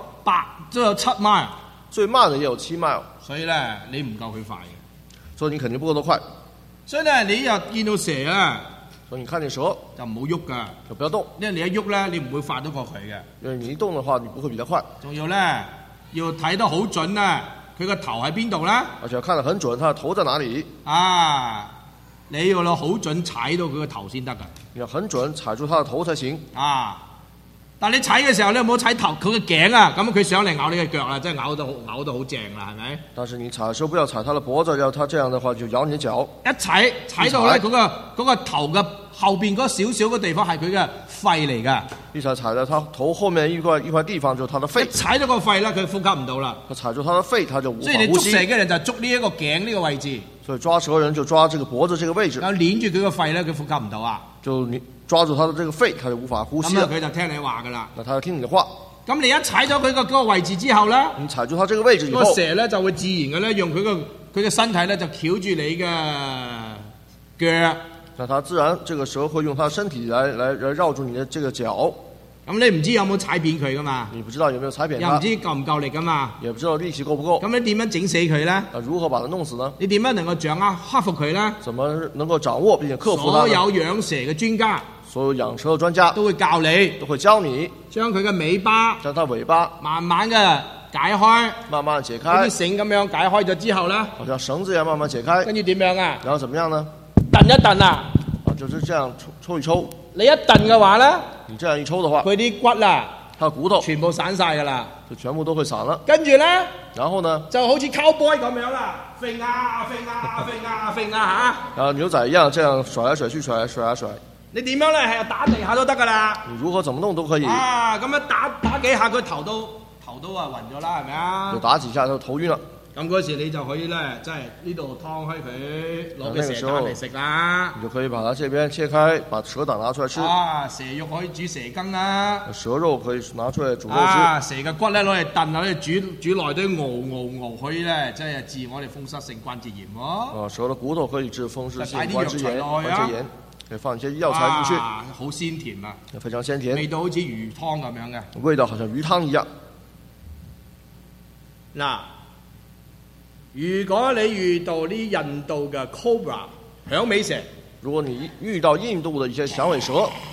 7邁， 最慢的也有7邁， 所以咧你唔夠佢快嘅。 所以你肯定不夠得快。 所以咧你又見到蛇啊， 所以你看見蛇就唔好喐噶， 就不要動， 因為你一喐咧，你唔會快得過佢嘅。 因為你一動的話，你不會比它快。 仲要咧要睇得好準啊，佢個頭喺邊度啦？ 而且要看得很準，它的頭在哪裡啊！你要好準踩到佢個頭先得噶。 你要很準踩住它的頭才行。 啊！但你踩嘅時候，你唔好踩頭佢嘅頸啊，咁佢上嚟咬你嘅腳啦，即係咬到好正啦，係咪？ 但是你踩的時候不要踩它的脖子，要它這樣的話就咬你的腳。 一踩到咧嗰個頭嘅後邊嗰少少嘅地方係佢嘅肺嚟㗎。 一踩到它頭後面一塊地方就是它的肺。 踩到個肺咧，佢呼吸唔到啦。 它踩住它的肺，它就無法所以你呼吸。 捉蛇嘅人就捉呢一個頸呢個位置， 所以抓蛇人就抓這個脖子這個位置， 然後捏住佢個肺咧，佢呼吸唔到啊。 就你抓住它的這個肺，它就無法呼吸咁了。 佢就聽你話㗎啦。 那它就聽你的話。 咁你一踩咗佢個嗰個位置之後咧， 你踩住它這個位置以後， 個蛇咧就會自然嘅咧用佢嘅身體咧就翹住你嘅腳。 那它自然這個蛇會用它的身體來繞住你的這個腳。 咁你唔知有冇踩扁佢噶嘛？ 你不知道有沒有踩扁它， 又唔知夠唔夠力噶嘛？ 也不知道力氣夠不夠。 咁你點樣整死佢咧？ 如何把它弄死呢？ 你點樣能夠掌握克服佢咧？ 怎麼能夠掌握並且克服它呢？ 所有養蛇嘅專家， 所有養蛇的專家都會教你， 都會教你將佢嘅尾巴將它尾巴慢慢嘅解開， 慢慢解好開， 似繩咁樣解開咗之後咧， 好像繩子一樣慢慢解開， 跟住點樣啊？ 然後怎麼樣呢？ 蹬一蹬啊！ 就是這樣抽一抽。 你一蹬嘅話咧， 你這樣一抽的話， 佢啲骨啊， 它的骨頭全部散晒㗎啦。 就全部都會散了。 跟住咧， 然後呢， 就好似 cowboy 咁樣啦，揈啊揈啊揈啊揈啊嚇！ 然後牛仔一樣這樣甩來甩去，甩來甩來甩。 你點樣咧係打地下都得㗎啦。 你如何怎麼弄都可以。 啊，咁樣打幾下佢頭都啊暈咗啦，係咪啊？ 就打幾下就頭暈了。 咁嗰時你就可以咧，即係呢度劏開佢，攞嘅蛇膽嚟食啦。 你就可以把它這邊切開，把蛇膽拿出來吃。 啊，蛇肉可以煮蛇羹啦。 蛇肉可以拿出來煮肉吃。 啊，蛇嘅骨咧攞嚟燉啊，攞嚟煮耐都熬，可以咧，即係治我哋風濕性關節炎喎。 啊，蛇的骨頭可以治風濕性關節炎。 帶啲藥材落去啊， 可以放一些藥材進去。 好鮮甜啊！ 非常鮮甜。 味道好似魚湯咁樣嘅。 味道好像魚湯一樣。 嗱，如果你遇到啲印度嘅 cobra 響尾蛇， 如果你遇到印度的一些響尾蛇，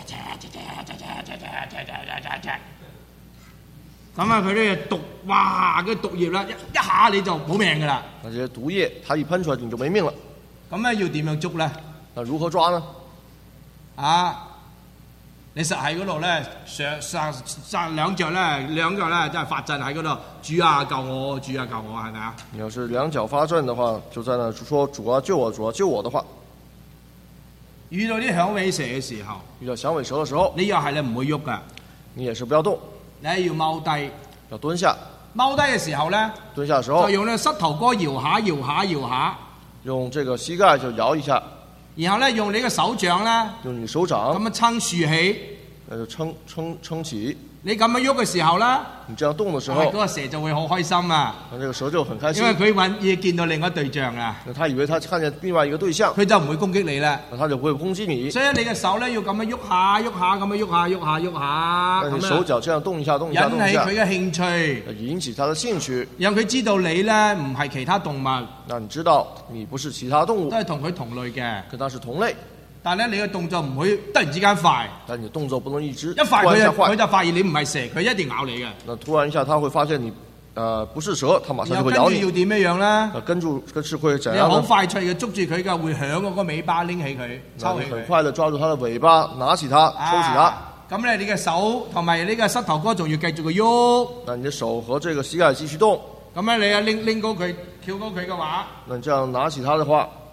咁啊佢啲毒，哇！嗰毒液啦，一下你就冇命噶啦。 那些毒液，它一噴出來你就沒命了。 咁咧要點樣捉咧？ 那如何抓呢？ 啊！你實喺嗰度咧，上兩腳咧，即係發震喺嗰度，主啊救我，主啊救我，係咪啊？ 你要是兩腳發震的話，就在那說主啊救我，主啊救我的話。 遇到啲響尾蛇嘅時候， 遇到響尾蛇嘅時候， 你又係你唔會喐噶， 你也是不要動， 你係要踎低， 要蹲下。 踎低嘅時候咧， 蹲下嘅時候就用呢膝頭哥搖下搖下搖下， 用這個膝蓋就搖一下。 然後咧用你嘅手掌咧， 用你手掌咁樣撐豎起， 就撐起。 你咁樣喐嘅時候啦， 你這樣動嘅時候， 嗰個蛇就會好開心啊！ 那這個蛇就很開心， 因為佢見到另外一對象啦。 他以為他看見另外一個對象， 佢就唔會攻擊你啦。 他就不會攻擊你。 所以你嘅手咧要咁樣喐下喐下，咁樣喐下。 但你手腳這樣動一下動一下， 引起佢嘅興趣， 引起他的興趣， 讓佢知道你咧唔係其他動物。 那你知道你不是其他動物， 都係同佢同類嘅， 跟他是同類。 但係咧，你嘅動作唔會突然之間快。 但你動作不能一直一快佢就發現你唔係蛇，佢一定咬你嘅。 那突然一下，他會發現你，不是蛇，他馬上就會咬你。 要點樣咧？ 跟住是會怎樣？ 你好快脆嘅捉住佢嘅，會響嗰個尾巴拎起佢，抽起佢。 很快的抓住它的尾巴，拿起它，抽起它。 咁咧，你嘅手同埋你嘅膝頭哥仲要繼續去喐。 那你的手和這個膝蓋繼續動。 咁咧，你拎高佢，翹高佢嘅話， 那你這樣拿起它的話，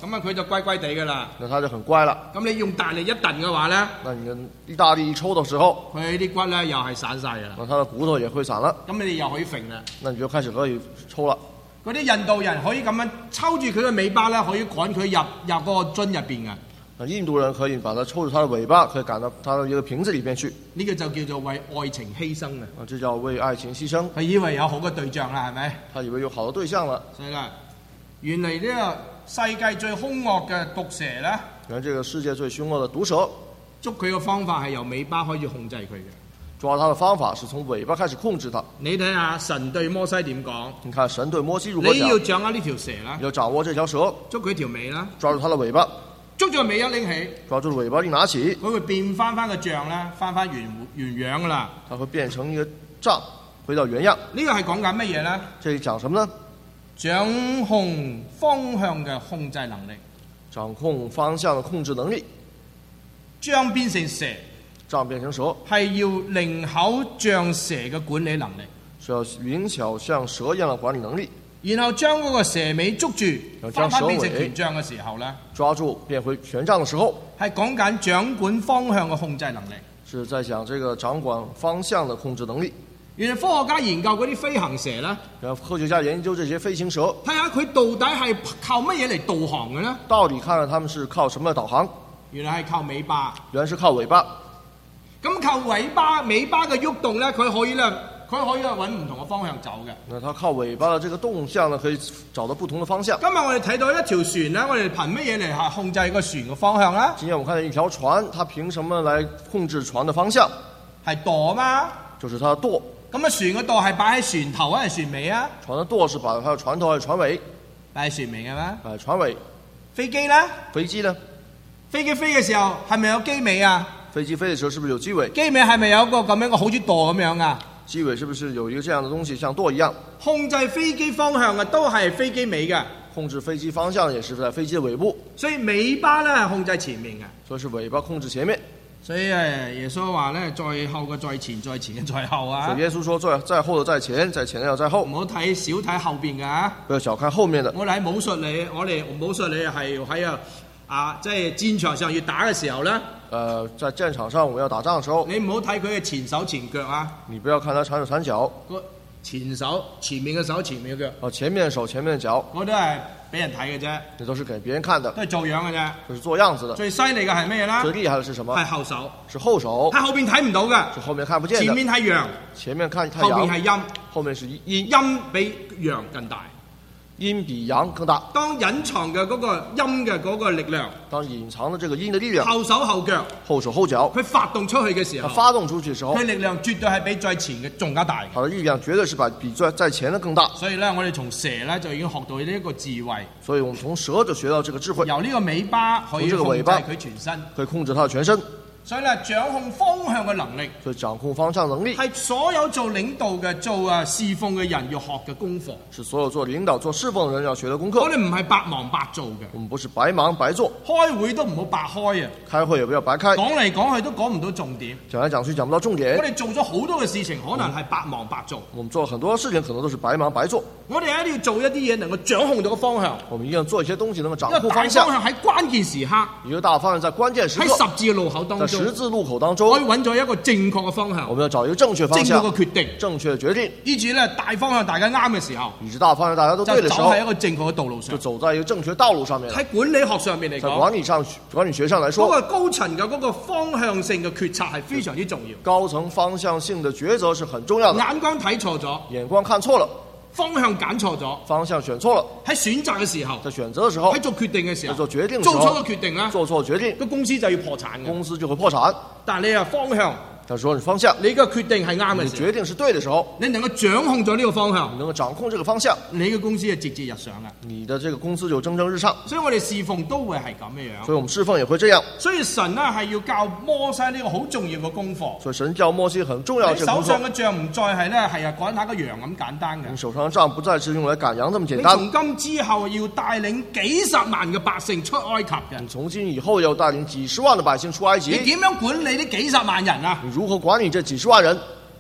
咁啊佢就乖乖地噶啦。 那他就很乖了。 咁你用大力一頓嘅話咧， 那你跟意大利一抽的时候， 佢啲骨咧又係散晒噶啦。 那他的骨头也会散了， 咁你哋又可以揈啦。 那你就開始可以抽了。 嗰啲印度人可以咁樣抽住佢嘅尾巴咧，可以趕佢入嗰個樽入邊嘅。 那印度人可以把它抽住它的尾巴，可以趕到它的一個瓶子裏邊去。 呢個就叫做為愛情犧牲啊！ 啊，這叫為愛情犧牲。 佢以為有好嘅對象啦，係咪？ 他以為有好的對象了。 所以啦，原嚟呢個世界最兇惡嘅毒蛇咧， 原來這個世界最兇惡的毒蛇， 捉佢嘅方法係由尾巴開始控制佢嘅。 抓它的方法是從尾巴開始控制它。 你睇下神對摩西點講？ 你看神對摩西如何講？ 你要掌握呢條蛇啦， 要掌握這條蛇， 捉佢條尾啦， 抓住它的尾巴， 捉住個尾一拎起， 抓住尾巴一拿起， 佢會變翻個象啦，翻原樣噶啦。 它會變成一個杖，回到原樣。 呢個係講緊乜嘢咧？ 這裡講什麼呢？ 掌控方向嘅控制能力， 掌控方向的控制能力。 杖變成蛇， 杖變成蛇， 係要靈巧像蛇嘅管理能力。 是要靈巧像蛇一樣的管理能力。 然後將嗰個蛇尾捉住，翻返變成權杖嘅時候咧， 抓住變回權杖嘅時候， 係講緊掌管方向嘅控制能力。 是在講這個掌管方向的控制能力。 原來科學家研究嗰啲飛行蛇咧， 然後科學家研究這些飛行蛇， 睇下佢到底係靠乜嘢嚟導航嘅咧？ 到底看看他們是靠什麼來導航？ 原來係靠尾巴。 原來是靠尾巴。 咁靠尾巴嘅喐動咧，佢可以揾唔同嘅方向走嘅。 那它靠尾巴的這個動向呢，可以找到不同的方向。 今日我哋睇到一條船咧，我哋憑乜嘢嚟控制個船嘅方向咧？ 今天我們看到一條船，它憑什麼來控制船的方向？ 係舵嘛？ 就是它的舵。 咁啊，船嘅舵係擺喺船頭還係船尾啊？ 船的舵是擺喺它的船頭還是船尾？ 擺喺船尾嘅咩？ 擺喺船尾。 飛機咧？ 飛機呢？ 飛機飛嘅時候係咪有機尾啊？ 飛機飛的時候是不是有機尾？ 機尾係咪有一個咁樣嘅好似舵咁樣啊？ 機尾是不是有一個這樣的東西，像舵一樣？ 控制飛機方向嘅都係飛機尾嘅。 控制飛機方向也是在飛機的尾部。 所以尾巴咧係控制前面嘅。 所以是尾巴控制前面。 所以耶穌話咧，在後嘅在前，在前嘅在後啊。 所以耶穌說在後的在前，在前的要在後。 唔好睇少睇後邊嘅啊。 不要小看後面的。 我哋喺武術裏，係喺即係戰場上要打嘅時候咧。 在戰場上我們要打仗的時候， 你唔好睇佢嘅前手前腳啊。 你不要看他纏手纏腳。 前手前面嘅手，前面嘅腳。 前面的手，前面的腳。 我都係俾人睇嘅啫。 你都是給別人看的。 都係做樣嘅啫。 就是做樣子的。 最犀利嘅係咩嘢啦？ 最厲害的是什麼？ 係後手。 是後手。 喺後邊睇唔到嘅。 是後面看不見的。 前面係陽。 前面看太陽。 後面係陰。 後面是陰。 陰比陽更大。 陰比陽更大。 當隱藏嘅嗰個陰嘅嗰個力量， 當隱藏的這個陰的力量， 後手後腳， 後手後腳， 佢發動出去嘅時候， 發動出去嘅時候， 佢力量絕對係比在前嘅仲加大。 它的力量絕對是比在前的更大。 所以咧，我哋從蛇咧就已經學到呢一個智慧。 所以我們從蛇就學到這個智慧。 由呢個尾巴可以控制佢全身， 可以控制它的全身。 所以咧，掌控方向嘅能力， 所以掌控方向能力係所有做領導嘅、做侍奉嘅人要學嘅功課。 是所有做領導、做侍奉嘅人要學嘅功課。 我哋唔係白忙白做嘅。 我們不是白忙白做。 開會都唔好白開啊！ 開會也不要白開。 講嚟講去都講唔到重點。 講來講去講不到重點。 我哋做咗好多嘅事情，可能係白忙白做。 我們做很多事情，可能都是白忙白做。 我哋一定要做一啲嘢，能夠掌控到個方向。 我們一定要做一些東西，能夠掌控方向。一個大方向喺關鍵時刻。 一個大方向在關鍵時刻。 喺十字路口當中。 在十字路口當中。 可以揾咗一個正確嘅方向。 我們要找一個正確方向。 正確嘅決定。 正確嘅決定。 以至咧大方向大家啱嘅時候。 以至大方向大家都對嘅時候。 就走喺一個正確嘅道路上。 就走在一個正確道路上面。 喺管理學上面嚟講。 在管理學上來說。 嗰個高層嘅嗰個方向性嘅決策係非常之重要。 高層方向性的抉擇是很重要的。 眼光睇錯咗。 眼光看錯了。 方向揀錯咗， 方向選錯了。 喺選擇嘅時候， 在選擇嘅時候， 喺做決定嘅時候， 做決定嘅時候， 做錯個決定啦， 做錯決定， 個公司就要破產嘅， 公司就會破產。 但係你係方向， 但係說你方向， 你個決定係啱嘅時候， 你決定是對嘅時候， 你能夠掌控咗呢個方向， 你能夠掌控這個方向， 你嘅公司係節節日上嘅， 你的這個公司就蒸蒸日上。 所以我哋侍奉都會係咁嘅樣， 所以我們侍奉也會這樣。 所以神呢係要教摩西呢個好重要嘅功課。 所以神教摩西很重要嘅功課。 你手上嘅杖唔再係咧係趕下個羊咁簡單嘅。 你手上嘅杖不再是用來趕羊這麼簡單。 你從今之後要帶領幾十萬嘅百姓出埃及嘅。 你從今以後要帶領幾十萬嘅百姓出埃及。 你點樣管理呢幾十萬人啊？ 你如何管理這幾十萬人？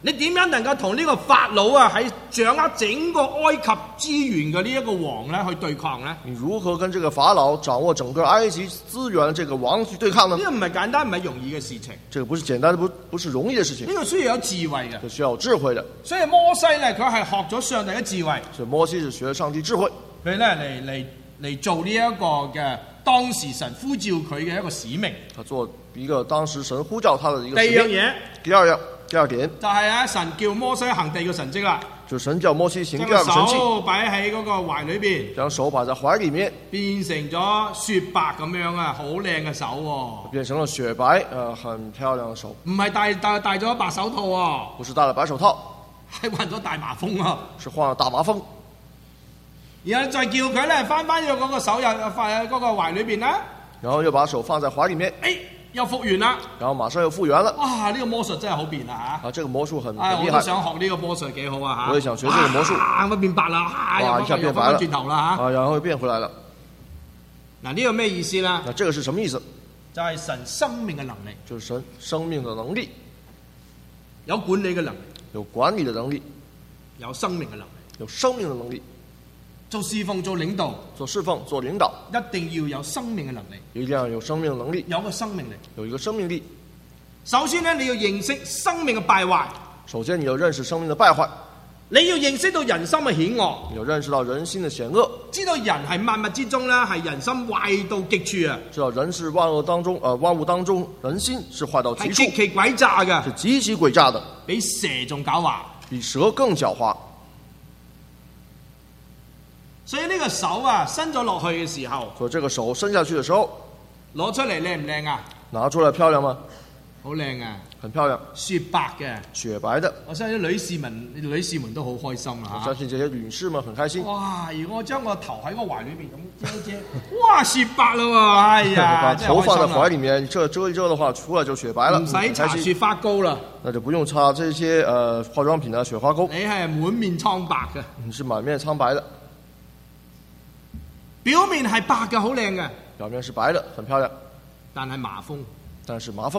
你點樣能夠同呢個法老啊喺掌握整個埃及資源嘅呢一個王咧去對抗咧？ 你如何跟这个法老掌握整个埃及资源的这个王去对抗呢呢？個唔係簡單，唔係容易嘅事情。 这个不是简单的，不是容易的事情呢，個需要有智慧嘅。 这需要有智慧的。 所以摩西咧，佢係學咗上帝嘅智慧， 所以摩西是学了上帝智慧， 佢咧嚟做呢一個嘅當時神呼召佢嘅一個使命。 他做一個當時神呼召他的一個第使命。 二樣嘢， 第二點就係啊，神叫摩西行第二個神蹟啦， 就神叫摩西行將第二個神蹟， 個手擺喺嗰個懷裏邊， 將手擺在懷裡面， 變成咗雪白咁樣啊，好靚嘅手喎。 變成了雪白，很漂亮的手。 唔係戴咗白手套喎， 不是戴了白手套， 係患咗大麻風啊。 是患了大麻風。 然後再叫佢咧翻咗嗰個手入放喺嗰個懷裏邊啦， 然後又把手放在懷裡面， 又復原啦。 然後馬上又復原了。 哇！呢個魔術真係好變啊嚇！ 這個魔術很我厲害。 都想學呢個魔術幾好啊嚇！ 我也想學這個魔術。 咁變白啦， 哇！一下變白了， 轉頭啦嚇！ 然後又變回來了。 嗱，呢個咩意思啦？ 那這個是什麼意思？ 就係神生命嘅能力， 就是神生命的能力， 有管理嘅能力， 有管理的能力， 有生命嘅能力， 有生命的能力。 做侍奉做領導， 做侍奉做領導， 一定要有生命嘅能力， 一定要有生命的能力， 有個生命力， 有一個生命力。 首先咧，你要認識生命嘅敗壞。 首先，你要認識生命的敗壞， 你要認識到人心嘅險惡， 你要認識到人心的險惡， 知道人係萬物之中咧係人心壞到極處啊， 知道人是萬物當中人心是壞到極處， 係極其詭詐嘅， 是極其詭詐的， 比蛇仲狡猾， 比蛇更狡猾。 所以呢個手啊伸咗落去嘅時候， 所以這個手伸下去的時候， 攞出嚟靚唔靚啊？ 拿出來漂亮嗎？ 好靚啊！ 很漂亮， 雪白嘅， 雪白的。 我相信女士們都好開心啦我相信這些女士們很開心。 哇！如果我將個頭喺個懷裏邊咁遮，哇！雪白啦喎！哎呀， 把頭放在懷裡面，遮一遮的話，出來就雪白了。 唔使搽雪花膏啦， 那就不用擦這些化妝品啊、雪花膏。 你係滿面蒼白嘅， 你是滿面蒼白的。 表面係白嘅，好靚嘅， 表面是白的，很漂亮， 但係麻風， 但是麻風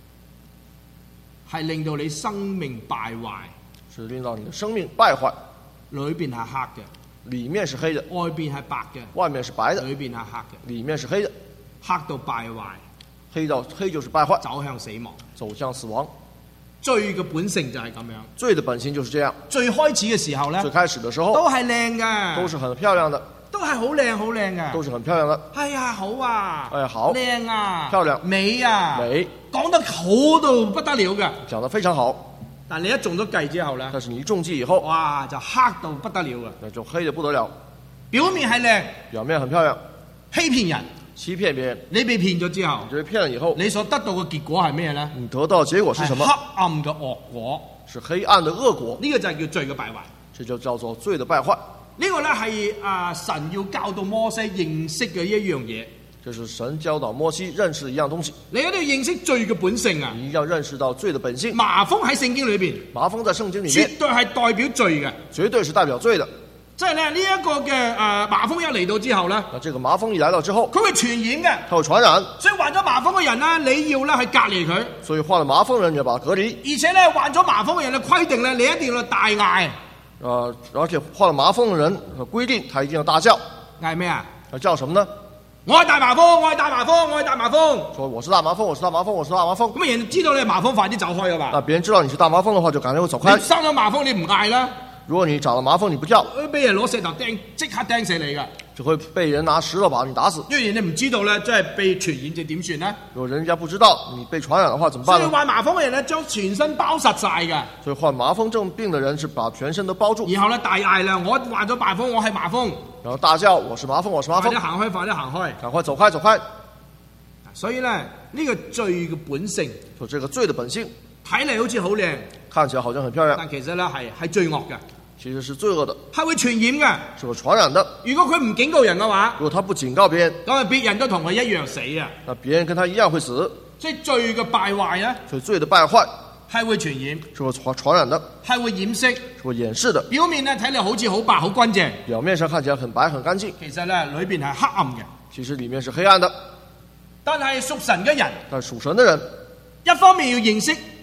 係令到你生命敗壞， 是令到你的生命敗壞。 裏邊係黑嘅， 裡面是黑的， 外邊係白嘅， 外面是白的， 裏邊係黑嘅， 裡面是黑的， 黑到敗壞， 黑就是敗壞， 走向死亡， 走向死亡。 罪嘅本性就係咁樣， 罪的本性就是這樣。 最開始嘅時候咧， 最開始的時候都係靚嘅， 都是很漂亮的。 都係好靚好靚嘅， 都是很漂亮的。 哎呀，好啊， 哎好， 靚啊， 漂亮， 美啊， 美， 講得好到不得了嘅， 講得非常好。 但你一中咗計之後咧， 但是你一中計以後， 哇，就黑到不得了嘅， 那就黑得不得了。 表面係靚， 表面很漂亮， 欺騙人， 欺騙別人。 你被騙咗之後， 你被騙了以後， 你所得到嘅結果係咩咧？ 你得到結果是什麼？ 黑暗嘅惡果， 是黑暗的惡果。 呢個就係叫罪嘅敗壞。 這就叫做罪的敗壞。 呢個咧係神要教導摩西認識嘅一樣嘢。 這是神教導摩西認識的一樣東西。 你一定要認識罪嘅本性啊！ 你一定要認識到罪的本性。 麻風喺聖經裏邊， 麻風在聖經裏面絕對係代表罪嘅， 絕對是代表罪的。 即係咧呢一個嘅麻風一嚟到之後咧， 那這個麻風一來到之後， 佢會傳染嘅， 它會傳染。 所以患咗麻風嘅人咧，你要咧去隔離佢。 所以患了麻風人你要把它隔離。 而且咧患咗麻風嘅人嘅規定咧，你一定要大嗌。 而且患了麻風的人規定他一定要大叫。 嗌咩啊？ 叫什麼呢？ 我係大麻風，我係大麻風，我係大麻風。 說我是大麻風，我是大麻風，我是大麻風。 咁人知道你係麻風，快啲走開㗎嘛。 那別人知道你是大麻風的話，就趕緊會走開。 你生咗麻風，你唔嗌啦。 如果你長了麻風，你不叫， 俾人攞石頭釘，即刻釘死你㗎。 就會被人拿石頭把你打死。 因為人哋唔知道咧，即係被傳染就點算呢？ 如果人家不知道你被傳染的話，怎麼辦呢？ 所以患麻風嘅人咧，將全身包實晒㗎。 所以患麻風症病的人是把全身都包住。 然後咧大嗌啦，我患咗麻風，我係麻風。 然後大叫，我是麻風，我是麻風。 快啲行開，快啲行開。 趕快走開，走開。 所以咧，呢個罪嘅本性， 就這個罪的本性， 睇嚟好似好靚， 看起來好像很漂亮， 但其實咧係罪惡嘅。 其實是罪惡的， 係會傳染嘅， 是會傳染的。 如果佢唔警告人嘅話， 如果他不警告別人， 咁啊別人都同佢一樣死啊！ 那別人跟他一樣會死。 即係罪嘅敗壞咧， 所以罪的敗壞係會傳染， 是會傳染的， 係會掩飾， 是會掩飾的。 表面咧睇嚟好似好白好乾淨， 表面上看起來很白很乾淨， 其實咧裏邊係黑暗嘅。 其實裡面是黑暗的。 但係屬神嘅人， 但屬神的人， 一方面要認識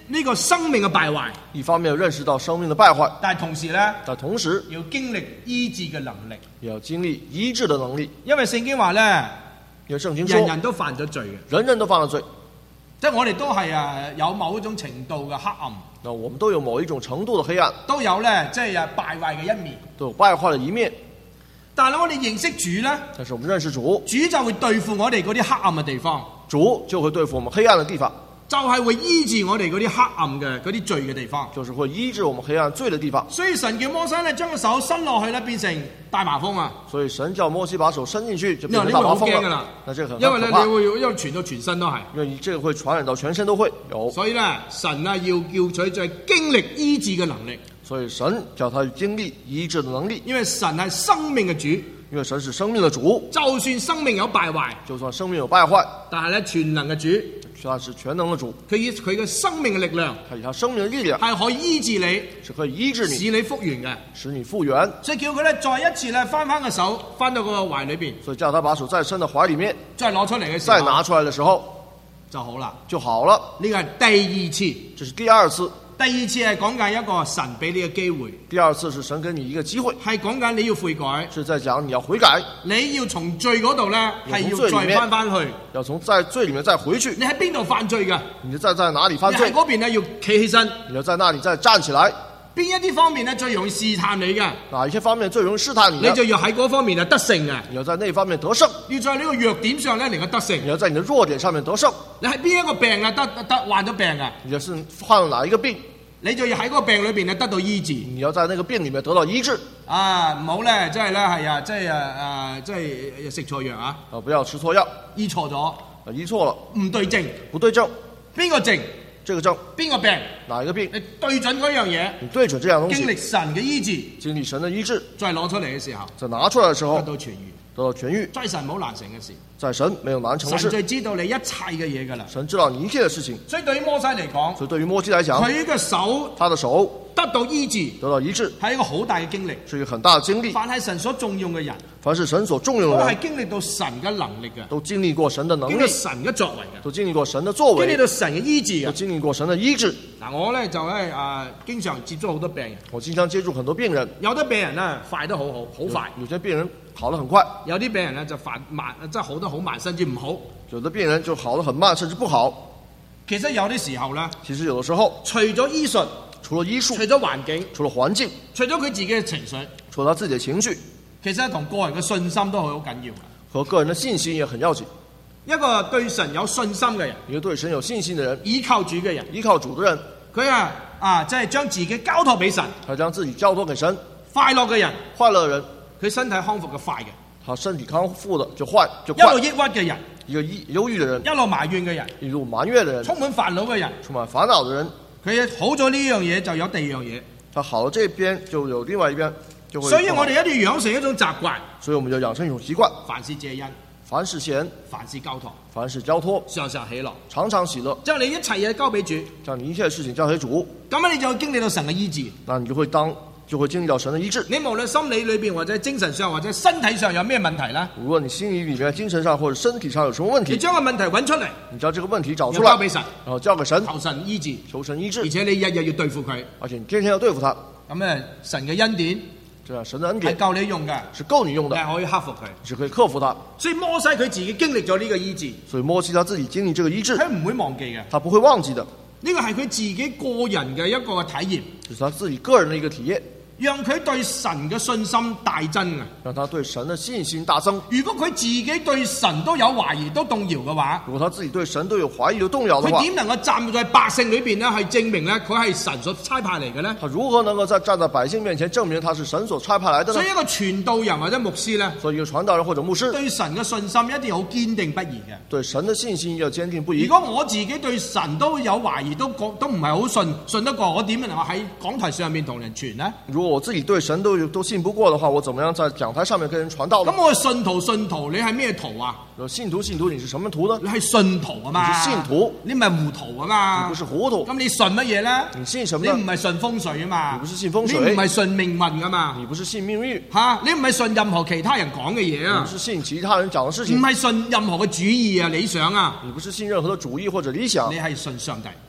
呢個生命嘅敗壞， 一方面認識到生命的敗壞， 但係同時咧但同時要經歷醫治嘅能力， 也要經歷醫治的能力。 因為聖經話咧， 因為聖經說人人都犯咗罪嘅， 人人都犯了罪， 即係我哋都係有某一種程度嘅黑暗， 那我們都有某一種程度的黑暗， 都有咧即係敗壞嘅一面。 都有敗壞的一面。 但係我哋認識主咧， 但是我們認識主， 主就會對付我哋嗰啲黑暗嘅地方， 主就會對付我們黑暗的地方， 就係會醫治我哋嗰啲黑暗嘅嗰啲罪嘅地方。 就是會醫治我們黑暗罪的地方。 所以神叫摩西咧將個手伸落去咧，變成大麻風啊！ 所以神叫摩西把手伸進去，就變成呢個好大麻風了。 驚噶啦， 那這個很因為咧可怕， 你會因為傳到全身都係。 因為你這個會傳染到全身都會有。 所以咧，神啊要叫佢再經歷醫治嘅能力， 所以神叫他經歷醫治的能力， 因為神係生命嘅主， 因為神是生命的主， 就算生命有敗壞， 就算生命有敗壞， 但係咧全能嘅主， 他是全能的主， 佢以佢嘅生命嘅力量他以他生命的力量係可以醫治你， 是可以醫治你， 使你復原嘅。 使你復原。 所以叫佢咧再一次咧翻個手，翻到個懷裏邊， 所以叫他把手再伸到懷裡面， 再攞出嚟嘅時候， 再拿出來的時候就好啦。 就好了。 呢個係第二次， 這是第二次， 第二次係講緊一個神俾你嘅機會， 第二次是神給你一個機會， 係講緊你要悔改， 是在講你要悔改， 你要從罪嗰度咧係從要再罪裡面翻去。 要從在罪裡面再回去。 你喺邊度犯罪㗎？ 你就在哪裡犯你喺罪， 嗰邊咧要企起身。 你要在那裡再站起來。 邊一啲方面咧最容易試探你嘅， 哪一些方面最容易試探你的？ 你就要喺嗰方面啊得勝嘅。 你要在那方面得勝， 要在呢個弱點上咧能夠得勝。 你要在你的弱點上面得勝。 你喺邊一個病啊得患咗病啊， 你就是患了哪一個病， 你就要喺嗰個病裏邊咧得到醫治。 你要在那個病裡面得到醫治。 啊，唔好咧，即係咧係啊，即係食錯藥啊， 不要吃錯藥， 醫錯咗， 醫錯了， 唔對症， 不對症， 邊個症？ 這個症， 邊個病？ 哪一個病？ 你對準嗰樣嘢， 你對準這樣東西， 經歷神嘅醫治， 經歷神的醫治， 再攞出嚟嘅時候， 再拿出來的時候得到痊愈。 得到痊愈。 在神冇難成嘅事， 在神沒有難成的事， 神最知道你一切嘅嘢㗎啦。 神知道你一切的事情。 所以對於摩西嚟講， 所以對於摩西來講， 佢嘅手他的手得到醫治， 得到醫治， 係一個好大嘅經歷。 是一個很大的經歷。 凡係神所重用嘅人， 凡是神所重用都的人， 係經歷到神嘅能力嘅， 都經歷過神的能力經歷，神嘅作為嘅， 都經歷過神的作為， 經歷到神嘅醫治都嘅。 經歷過神的醫治。 嗱，我咧就咧經常接觸好多病人， 我經常接觸很多病人， 有啲病人咧快得好快， 有些病人好得很快， 有啲病人咧就慢，即係好得好慢，甚至唔好。 有的病人就好得很慢，甚至不好。 其實有啲時候咧， 其實有的時候， 除咗醫術， 除了醫術， 除咗環境， 除了環境， 除咗佢自己嘅情緒， 除了他自己的情緒， 其實同個人嘅信心都好緊要嘅。 和個人的信心也很要緊。 一個對神有信心嘅人， 一個對神有信心的人， 依靠主嘅人， 依靠主的人， 佢即係將自己交託俾神。 他將自己交託給神。 快樂嘅人， 快樂的人， 佢身體康復嘅快嘅； 他身體康復的就快。 一路抑鬱嘅人， 一個憂鬱的人， 一路埋怨嘅人， 一路埋怨的人， 充滿煩惱嘅人， 充滿煩惱的人， 佢好咗呢樣嘢就有第二樣嘢。 他好了這邊就有另外一邊就會。 所以我哋一定要養成一種習慣， 所以我們就養成一種習慣， 凡事謝恩， 凡事謝恩， 凡事交託， 凡事交託， 常常喜樂， 常常喜樂， 將你一切嘢交俾主， 將你一切事情交給主， 咁樣你就會經歷到神嘅醫治。 那你就會經歷到神的醫治。 你無論心理裏邊或者精神上或者身體上有咩問題啦， 如果你心理裡面、精神上或者身體上有什麼問題， 你將個問題揾出嚟， 你將這個問題找出來， 交俾神， 然後交給神， 求神醫治， 求神醫治， 而且你日日要對付佢。 而且你天天要對付他。 咁神嘅恩典這樣神的恩係典夠你用嘅， 是夠你用的， 係可以克服佢。 是可以克服它。 所以摩西佢自己經歷咗呢個醫治， 所以摩西他自己經歷這個醫治， 佢唔會忘記嘅。 他不會忘記的， 呢個係佢自己個人嘅一個體驗， 就是他自己個人的一個體驗， 讓佢對神嘅信心大增啊！ 讓他對神的信心大增。 如果佢自己對神都有懷疑、都動搖嘅話， 如果他自己對神都有懷疑、有動搖的話， 佢點能夠站在百姓裏邊呢？係證明咧佢係神所差派嚟嘅呢？ 他如何能夠站在百姓面前證明他是神所差派來的呢？ 所以一個傳道人或者牧師呢， 所以一個傳道人或者牧師對神嘅信心一定好堅定不移嘅。 對神的信心要堅定不移。 如果我自己對神都有懷疑，都唔係好信得過，我點能夠喺講台上面同人傳呢？ 如果我自己對神都信不過的話，我怎麼樣在講台上面跟人傳道呢？ 咁我信徒，你係咩徒啊？ 信徒，你是什麼徒呢？ 你係信徒啊嘛， 你是信徒， 你唔係糊塗啊嘛， 你不是糊塗。 咁你信乜嘢咧？ 你信什麼呢？ 你唔係信風水啊嘛， 你不是信風水。 你唔係信命運噶嘛， 你不是信命運。 你唔係信任何其他人講嘅嘢啊， 你不是信其他人講嘅事情。 唔係信任何嘅主意啊、理想啊， 你不是信任何的主意或者理想。 你係信上帝。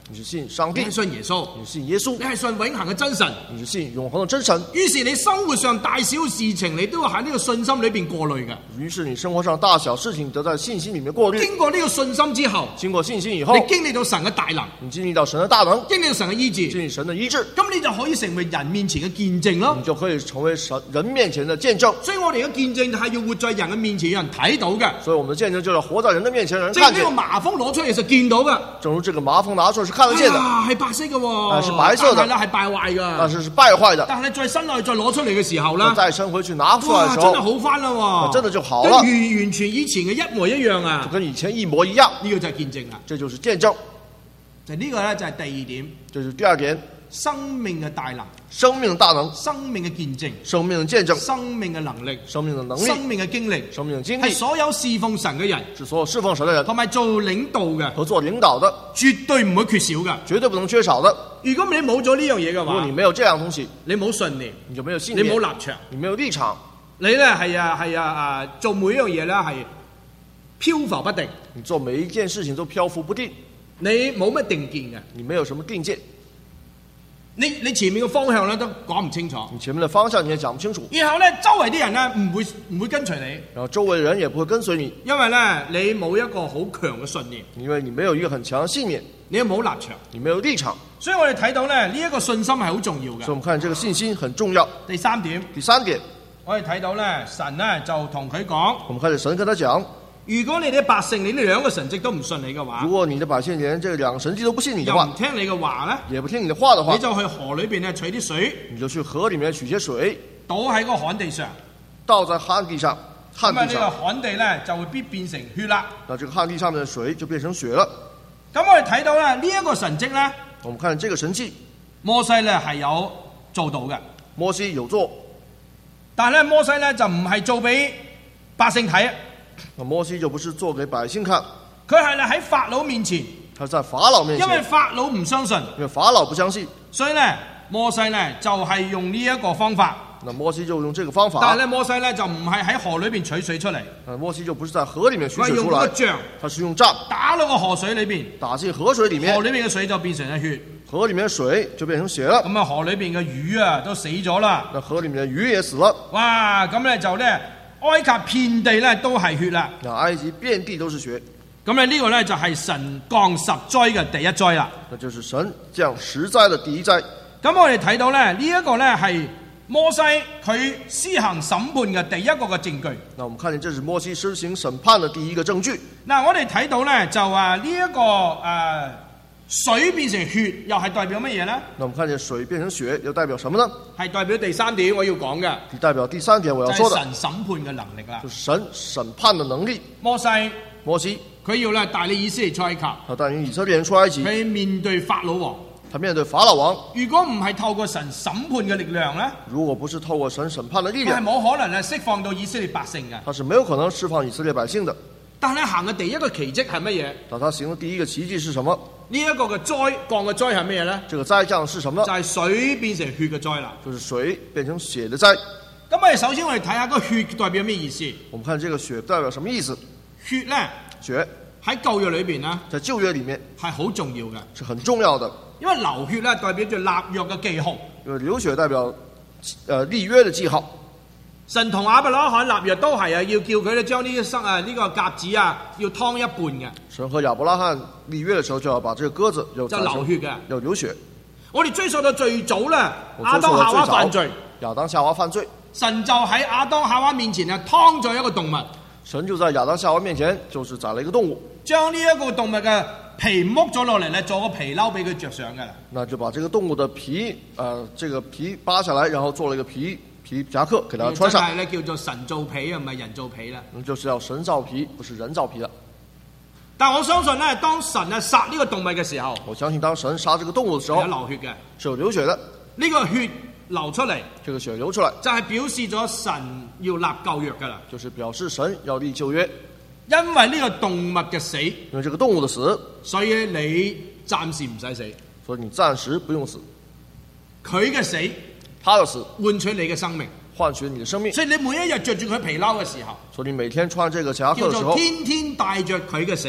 你是信上帝你係，信耶穌， 你是信耶穌你，係信永恆嘅真神。 你是信永恒的真神。 於是你生活上大小事情，你都要喺呢個信心裏邊過濾嘅。 於是你生活上大小事情都在信心裡面過濾。 經過呢個信心之後， 經過信心以後， 你經歷到神嘅大能， 你經歷到神的大能， 經歷到神嘅醫治， 經歷神的醫治， 咁你就可以成為人面前嘅見證咯你。就可以成為神人面前的見證。 所以我哋嘅見證係要活在人嘅面前，有人睇到嘅。 所以我們的見證就是活在人的面前，人即係呢個看見。 麻風攞出嚟就見到嘅。 正如這個麻風拿出來是看得見的， 係白色嘅喎， 係白色的但係咧係敗壞嘅。 但是敗壞的。 但係你再伸落去再攞出嚟嘅時候咧， 再伸回去拿出來的時候， 哇真係好翻啦喎， 真的就好跟了， 完全以前嘅一模一樣就啊！ 跟以前一模一樣。 呢個就係見證啦。 這就是見證。 就呢個咧就係第二點， 這是第二點， 生命嘅大能， 生命的大能， 生命嘅見證， 生命的見證， 生命嘅能力， 生命的能力， 生命嘅經歷， 生命的經歷， 係所有侍奉神嘅人是所有侍奉神的人同埋做領導嘅， 和做領導的， 絕對唔會缺少嘅。 絕對不能缺少的。 如果你冇咗呢樣嘢嘅話如果你，沒有這樣東西， 你冇信念， 你就沒有信你念， 冇立場， 你沒有立場， 你咧係做每一樣嘢咧係漂浮不定， 你做每一件事情都漂浮不定， 你冇乜定見嘅， 你沒有什麼定見， 你前面嘅方向咧都講唔清楚， 你前面的方向你也講不清楚， 然後咧周圍啲人咧唔會跟隨你， 然後周圍人也不會跟隨你， 因為咧你冇一個好強嘅信念， 因為你沒有一個很強的信念， 你又冇立場， 你沒有立場。 所以我哋睇到咧呢一個信心係好重要嘅。 所以我們看這個信心很重要。 第三點， 第三點， 我哋睇到咧神咧就同佢講， 我們看着神跟他講， 如果你哋百姓你呢兩個神蹟都唔信你嘅話如，果你的百姓連這兩個神蹟都不信你的又唔話， 聽你嘅話咧， 也不聽你的話的話你，就去河裏邊咧取啲水， 你就去河裡面取些水， 倒喺個旱地上， 倒在旱地上，旱咁啊呢個地上， 旱地咧就會必變成血啦。 那這個旱地上面的水就變成血了。 咁我哋睇到咧呢一個神蹟咧， 我們看這個神蹟， 摩西咧係有做到嘅， 摩西有做， 但係咧摩西咧就唔係做俾百姓睇， 那摩西就不是做給百姓看， 佢係咧喺法老面前， 他是在法老面因為前， 法老唔相信， 因為法老不相信， 所以咧摩西咧就係用呢一個方法， 那摩西就用這個方但係法， 咧摩西咧就唔係喺河裏邊取水出嚟， 摩西就不是在河裡面取佢係用水出來， 嗰個杖他是用杖打落個河水裏邊， 打進河水裡河面， 裏邊嘅水就變成咗血， 河裡面的水就變成血了， 咁啊河裏邊嘅魚啊都死咗啦， 那河裡面的魚也死了， 哇！咁咧就咧埃及遍地咧都係血啦。 那埃及遍地都是血， 咁咧呢個咧就係神降十災嘅第一災啦。 那就是神降十災的第一災。 咁我哋睇到咧呢一個咧係摩西佢施行審判嘅第一個嘅證據。 那我們看見這是摩西施行審判的第一個證據。 嗱，我哋睇到咧就話呢一個水變成血，又係代表乜嘢咧？ 那我們看見水變成血，又代表什麼呢？ 係代表第三點我要講嘅， 代表第三點我就要說的， 係神審判嘅能力啦就。是神審判的能力。 摩西摩西佢要咧帶領以色列出埃及， 他帶領以色列人出埃及， 佢面對法老王。 他面對法老王， 如果唔係透過神審判嘅力量咧， 如果不是透過神審判的力量， 佢係冇可能係釋放到以色列百姓嘅。 他是沒有可能釋放以色列百姓的。 但係行嘅第一個奇蹟係乜嘢？ 但他行的第一個奇蹟是什麼？ 呢一個嘅災降嘅災係乜嘢咧？ 這個災降是什麼就？係水變成血嘅災啦。 就是水變成血的災。 咁我哋首先我哋睇下個血代表咩意思？ 我們看這個血代表什麼意思？ 血咧血喺舊約裏邊咧在舊約裡面係好重要嘅， 是很重要的， 因為流血咧代表住立約嘅記號。 因為流血代表立約的記號。 神同亞伯拉罕立約都係啊，要叫佢咧將呢個鴿子啊要劏一半嘅， 神和亞伯拉罕立約的時候，就要把這個鴿子要就流血嘅。 要流血。 我哋追溯到最早咧， 我亞當夏娃犯罪， 亞當夏娃犯罪， 神就喺亞當夏娃面前啊劏咗一個動物， 神就在亞當夏娃面前就是宰了一個動物， 將呢一個動物嘅皮剝咗落嚟咧，做個皮褸俾佢着上㗎啦。 那就把這個動物的皮，這個皮扒下來，然後做了一個皮夾克給它穿上。 真係咧叫做神造皮啊，唔係人造皮啦。 就是要神造皮，不是人造皮的。 但我相信咧，當神啊殺呢個動物嘅時候， 我相信當神殺這個動物的時係候有流血嘅。 是有流血的， 呢個血流出嚟， 這個血流出來就係表示咗神要立舊約㗎啦。 就是表示神要立舊約， 因為呢個動物嘅死， 因為這個動物的死， 所以你暫時唔使死。 所以你暫時不用死， 佢嘅死他的死換取你嘅生命， 換取你的生命。 所以你每一日着住佢皮褸嘅時候， 所以你每天穿這個夾克叫做的時候， 天天帶着佢嘅死。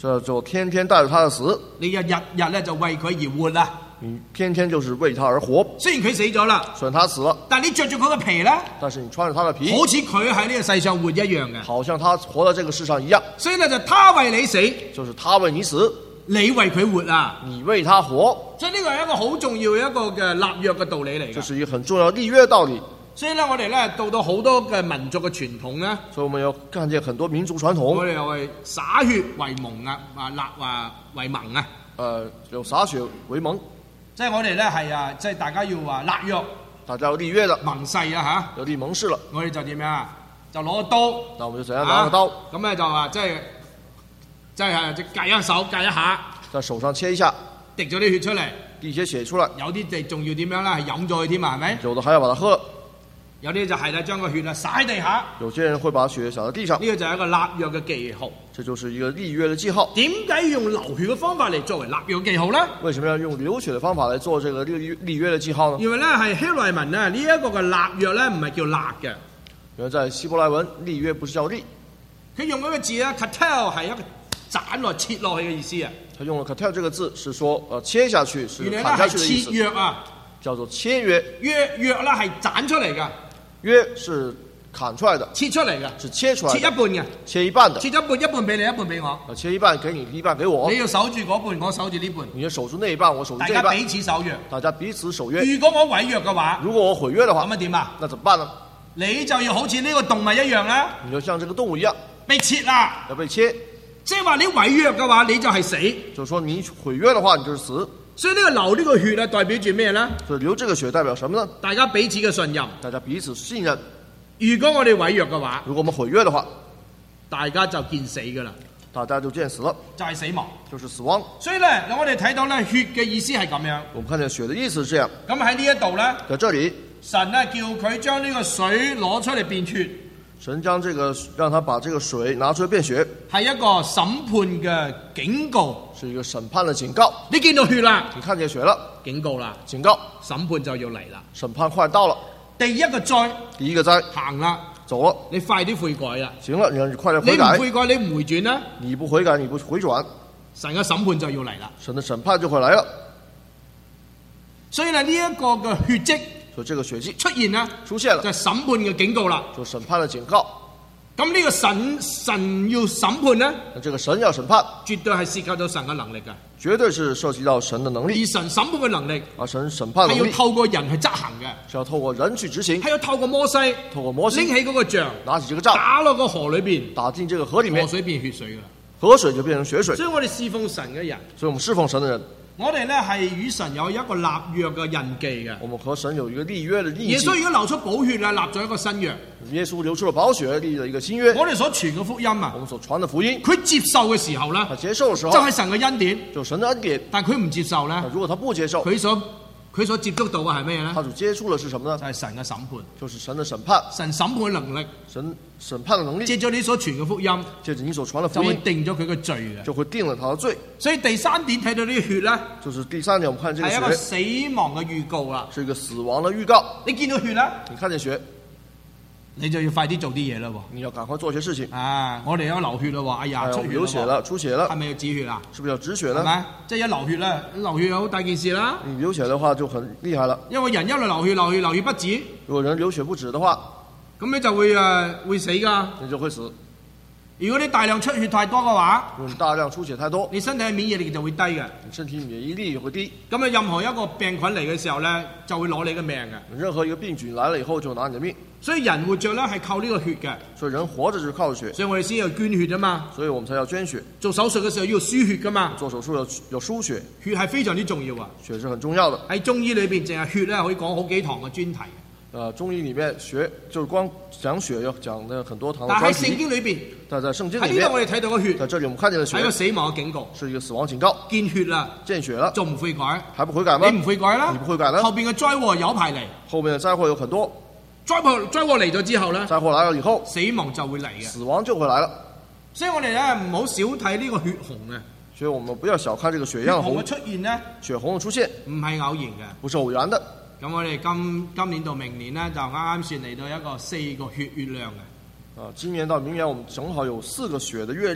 這就天天帶着他的死， 你日日咧就為佢而活啦。 你天天就是為他而活。 雖然佢死咗啦， 雖然他死了， 但係你着住佢嘅皮咧， 但是你穿着他的皮， 好似佢喺呢個世上活一樣嘅。 好像他活在這個世上一樣。 所以咧就他為你死， 就是他為你死， 你為佢活啊！ 你為他活。 所以呢個係一個好重要嘅一個嘅立約嘅道理嚟嘅。 這是一個很重要的立約道理。 所以咧，我哋咧到好多嘅民族嘅傳統咧， 所以我們要看見很多民族傳統。 我哋又係灑血為盟啊，為盟啊。 有灑血為盟。 即係我哋咧係即係大家要立約， 大家要立約的盟誓啊要立盟誓了。 我哋就點樣啊？就攞個刀。 那我們就怎樣拿個刀？ 咁咧就話即係隔一手隔一下， 在手上切一下， 滴咗啲血出嚟， 滴些血出來。 有啲哋仲要點樣咧？係飲咗佢添啊，係咪？ 有的還要把它喝了。 有啲就係咧將個血啊灑喺地下。 有些人會把血灑在地上。 呢個就係一個立約嘅記號。 這就是一個立約的記號。 點解要用流血嘅方法嚟作為立約記號呢？ 為什麼要用流血的方法來做這個立約的記號呢？ 因為咧係希伯來文呢一個嘅立約咧唔係叫立嘅。 原來在希伯來文立約不是叫立。 佢用嗰個字咧 katel 係一個斬落切落去嘅意思啊。 他用了 katel 這個字是說切下去是原來砍下去的意思。 切約啊， 叫做切約。 約咧係斬出嚟㗎。 約是砍出來的， 切出嚟嘅， 是切出來的， 切一半嘅， 切一半的， 切一半，一半俾你，一半俾我。 切一半給你，一半給我。 你要守住嗰半，我守住呢半。 你要守住那一半，我守住這一半。 大家彼此守約。 大家彼此守約。 如果我違約嘅話， 如果我毀約的話， 咁啊點啊？ 那怎麼辦呢？ 你就要好似呢個動物一樣啦。 你就像這個動物一樣， 被切啦， 要被切。 即係話你違約嘅話，你就係死。 就是說你毀約的話，你就是死。 所以呢個流呢個血啊，代表住咩呢？ 所以流這個血代表什麼呢？ 大家彼此嘅信任。 大家彼此信任。 如果我哋違約嘅話， 如果我們毀約的話， 大家就見死㗎啦。 大家就見死了， 就係死亡， 就是死亡。 所以咧，我哋睇到咧血嘅意思係咁樣。 我們看見血的意思是這樣。 咁喺呢一度咧， 在這裡， 神咧叫佢將呢個水攞出嚟變血。 神將這個讓他把這個水拿出來變血， 係一個審判嘅警告， 是一個審判的警告。 你見到血啦， 你看見血了， 警告啦， 警告， 審判就要嚟啦。 審判快到了， 第一個災， 第一個災行啦， 走了， 你快啲悔改啦。 行了，你快點你唔悔改。 悔改，你唔回轉啦， 你不悔改，你不回轉， 神嘅審判就要嚟啦。 神的審判就會來了。 所以呢，呢一個嘅血跡， 所以這個血跡出現啦， 出現了， 就係審判嘅警告啦。 就審判的警告。 咁呢個神要審判呢， 那這個神要審判， 絕對係涉及到神嘅能力嘅。 絕對是涉及到神的能而力。 神審判嘅能力， 而神審判的係能力要透過人去執行嘅， 是要透過人去執行， 係要透過摩西透過摩西拎起嗰個杖， 拿起這個杖， 打落個河裏邊， 打進這個河裡面， 河水變血水㗎啦。 河水就變成血水。 所以我哋侍奉神嘅人， 所以我們侍奉神的人， 我哋咧係與神有一個立約嘅印記嘅。 我們和神有一個立約的印記。 耶穌如果流出寶血啦，立咗一個新約。 耶穌流出了寶血，立了一個新約。 我哋所傳嘅福音啊我，們所傳的福音， 佢接受嘅時候咧， 他接受的時候就係神嘅恩典。 就神的恩典。 但佢唔接受咧， 如果他不接受， 佢所接觸到嘅係咩咧？ 他所接觸的是什麼呢？ 就係神嘅審判， 就是神的審判， 神審判嘅能力， 神審判的能力。 借咗你所傳嘅福音， 借着你所傳的就會福音， 定咗佢嘅罪嘅。 就會定了他的罪。 所以第三點睇到呢個血咧， 就是第三點，我們看這個係一個血死亡嘅預告啦。 是一個死亡的預告。 你見到血啦， 你看見血， 你就要快啲做啲嘢啦喎。 你要趕快做些事情。 啊，我哋有流血啦喎，哎呀， 哎呀， 出血流血了，出血了， 係咪要止血啊？ 是不是要止血呢？ 係咪？即係一流血啦，流血好大件事啦。 你流血的話就很厲害了。 因為人一路流血不止， 如果人流血不止的話， 咁你就會死㗎。 你就會死。 如果你大量出血太多嘅話， 如果你大量出血太多， 你身體嘅免疫力就會低嘅。 你身體免疫力會低。 咁啊，任何一個病菌嚟嘅時候咧，就會攞你嘅命嘅。 任何一個病菌來了以後，就拿你的命。 所以人活着咧係靠呢個血嘅。 所以人活着就是靠着血。 所以我哋先要捐血啊嘛。 所以我們才要捐血。 做手術嘅時候要輸血噶嘛。 做手術要輸血。 血係非常之重要啊。 血是很重要的。 喺中醫裏邊，淨係血咧可以講好幾堂嘅專題。 中醫裡面血就是光講血要講的很多堂的專題。 但喺聖經裏邊， 但在聖經裡面， 喺呢度我哋睇到個血， 在這裡我們看見的血， 係一個死亡嘅警告， 是一個死亡警告。 見血啦， 見血了， 仲唔悔改？ 還不悔改嗎？ 你唔悔改啦， 你不悔改呢？ 後邊嘅災禍有排嚟。 後面的災禍有很多。 災禍嚟咗之後咧， 災禍來了以後， 死亡就會嚟嘅。 死亡就會來了。 所以我哋咧唔好少睇呢個血紅嘅。 所以我們不要小看這個血樣紅嘅出現咧， 血紅的出現唔係偶然嘅， 不是偶然的。 咁我哋今年到明年咧，就啱啱算嚟到一個4個血月亮嘅。 今年到明年我們正好有4個血的月亮。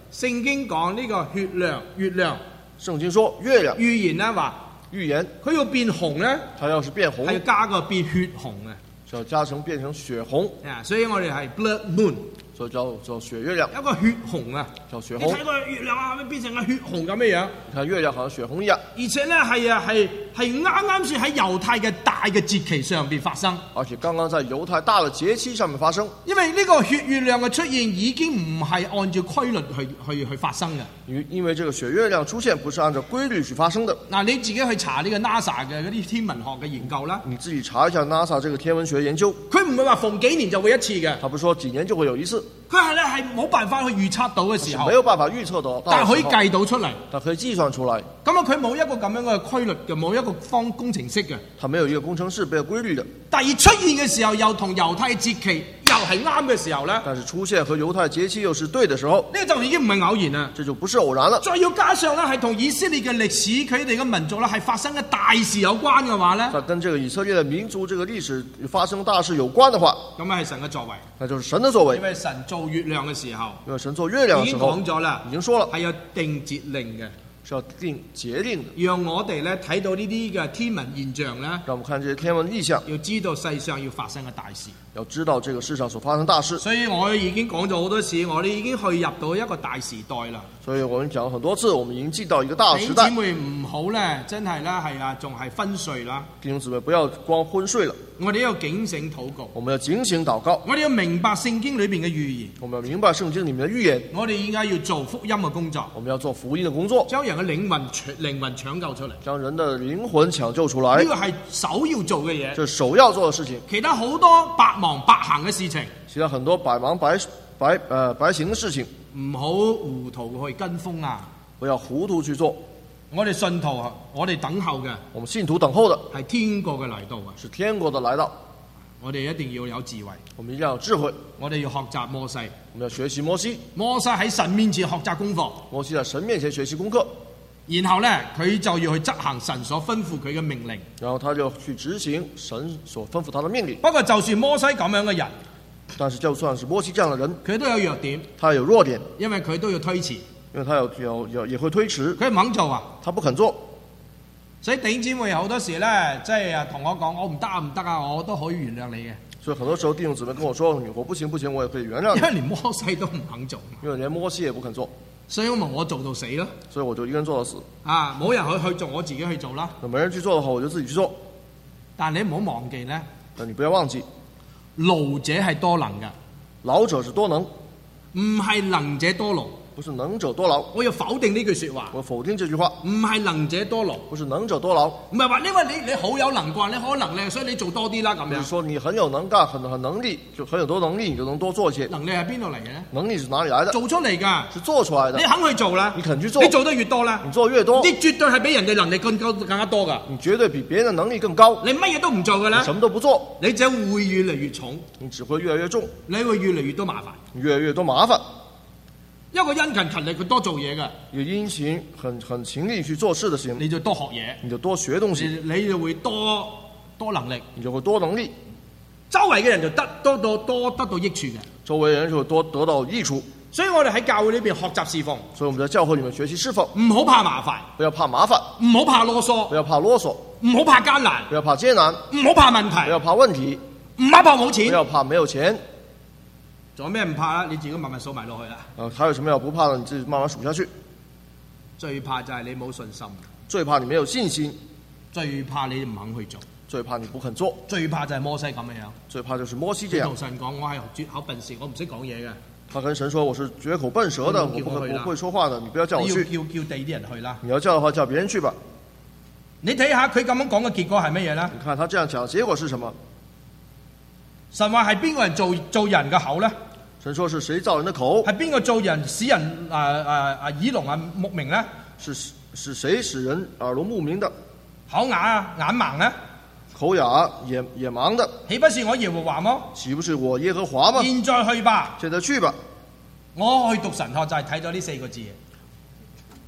聖經講呢個月亮聖經說月亮預言咧話， 預言， 佢要變紅咧， 它要是變紅， 係要加個變血紅嘅。 就要加成變成血紅， 啊，所以我哋係 blood moon， 所以叫血月亮， 一個血紅啊！ 叫血紅。 你睇個月亮啊，變成個血紅咁嘅樣。 你看月亮好像血紅一樣， 而且咧係啱先喺猶太嘅大嘅節期上邊發生。 而且剛剛在猶太大的節期上面發生。 因為呢個血月亮嘅出現已經唔係按照規律去發生嘅。 因為這個血月亮出現不是按照規律去發生的。 嗱，你自己去查呢個 NASA 嘅嗰啲天文學嘅研究啦。 你自己查一下 NASA 這個天文學研究。 佢唔係話逢幾年就會一次嘅。 他不是說幾年就會有一次。 佢係咧係冇辦法去預測到嘅時候。 沒有辦法預測到。 但係可以計到出嚟。 但可以計算出來。 咁啊，佢冇一個咁樣嘅規律嘅，冇一個工程式嘅。 他沒有一個工程式，沒有規律的。 但係出現嘅時候又同猶太節期又係啱嘅時候咧。 但是出現和猶太節期又是對的時候。 呢個就已經唔係偶然啦。 這就不是偶然了。 再要加上咧係同以色列嘅歷史，佢哋嘅民族咧係發生嘅大事有關嘅話咧。 跟這個以色列嘅民族這個歷史發生大事有關的話， 咁係神嘅作為。 那就是神的作為。 因為神造月亮嘅時候， 因為神造月亮嘅時候已經講咗啦， 已經說了係有定節令嘅。 是要定節令的， 讓我哋咧睇到呢啲嘅天文現象咧， 讓我們看這些天文異象， 要知道世上要發生嘅大事， 要知道這個世上所發生大事。 所以我已經講咗好多次，我哋已經去入到一個大時代啦。 所以我們講了很多次，我們已經進到一個大時代。 弟兄姊妹唔好咧，真係咧係啊，仲係昏睡啦。 弟兄姊妹不要光昏睡了， 我哋要警醒禱告， 我們要警醒禱告， 我哋要明白聖經裏邊嘅預言， 我們要明白聖經裡面的預言， 我哋應該要做福音嘅工作， 我們要做福音的工作， 將人嘅靈魂搶救出嚟， 將人的靈魂搶救出來。 呢個係首要做嘅嘢， 這是首要做的事情。 其他好多白忙白行嘅事情， 其他很多白忙白行的事情， 唔好糊塗去跟風啊！ 不要糊塗去做。 我哋信徒，我哋等候嘅， 我們信徒等候的係天國嘅嚟到啊！ 是天國的來到。 我哋一定要有智慧， 我們一定要有智慧。 我哋要學習摩西， 我們要學習摩西。 摩西喺神面前學習功課， 摩西在神面前學習功課， 然後呢，佢就要去執行神所吩咐佢嘅命令。 然後他就去執行神所吩咐他的命令。 不過就算摩西咁樣嘅人， 但是就算是摩西這樣的人， 佢都有弱點， 他有弱點， 因為佢都要推遲， 因為他也會推遲， 佢唔肯做啊， 他不肯做。 所以弟兄姊妹好多時呢，即係同我講，我唔得啊，我都可以原諒你嘅。 所以很多時候弟兄姊妹跟我說，我不行，我也可以原諒你， 因為連摩西都唔肯做， 因為連摩西也不肯做， 所以我做到死咯。 所以我就一個人做到死。 啊，冇人去做，我自己去做啦。 沒人去做的話，我就自己去做。 但你唔好忘記呢， 但你不要忘記， 勞者係多能嘅， 勞者是多能， 唔係能者多勞。 不是能者多勞。 我要否定呢句說話。 我否定這句話。 唔係能者多勞， 不是能者多勞。 唔係話因為你好有能幹，你好有能力，所以你做多啲啦咁樣。 就是說你很有能幹，很能力，就很有多能力，你就能多做一些。 能力係邊度嚟嘅咧？ 能力是哪裡來的？ 做出嚟㗎， 是做出來的。 你肯去做啦， 你肯去做， 你做得越多啦， 你做越多， 你絕對係比人哋能力更加多㗎。 你絕對比別人的能力更高。 你乜嘢都唔做㗎啦， 什麼都不做， 你就會越嚟越重， 你只會越來越重， 你會越嚟越多麻煩， 越來越多麻煩。 一個殷勤力，佢多做嘢㗎。 有殷勤很勤力去做事的人， 你就多學嘢， 你就多學東西， 你就會多能力， 你就會多能力。 周圍嘅人就得到益處嘅， 周圍人就會多得到益處。 所以我哋喺教會裏邊學習侍奉， 所以我們在教會裏面學習侍奉， 唔好怕麻煩， 不要怕麻煩， 唔好怕囉嗦， 不要怕囉嗦， 唔好怕艱難， 不要怕艱難， 唔好怕問題， 不要怕問題， 唔好怕冇錢， 不要怕沒有錢。 仲有咩唔怕啦？你自己慢慢數埋落去啦。 還有什麼要不怕的？你自己慢慢數下去。 最怕就係你冇信心， 最怕你沒有信心， 最怕你唔肯去做， 最怕你不肯做， 最怕就係摩西咁嘅樣。 最怕就是摩西這樣。 同神講：我係絕口笨舌，我唔識講嘢嘅。 他跟神說：我是絕口笨舌的，我不會說話的，你不要叫我去。 叫第啲人去啦。 你要叫的話，叫別人去吧。 你睇下佢咁樣講嘅結果係乜嘢咧？ 你看他這樣講，結果是什麼？ 神話係邊個人做人嘅口咧？ 神說是誰造人的口？ 係邊個做人使人耳聾目明咧？ 是誰使人耳聾目明的？ 口啞眼盲咧？ 口啞眼盲的？ 豈不是我耶和華麼？ 豈不是我耶和華嗎？ 現在去吧。 現在去吧。 我去讀神學就係睇咗呢4個字。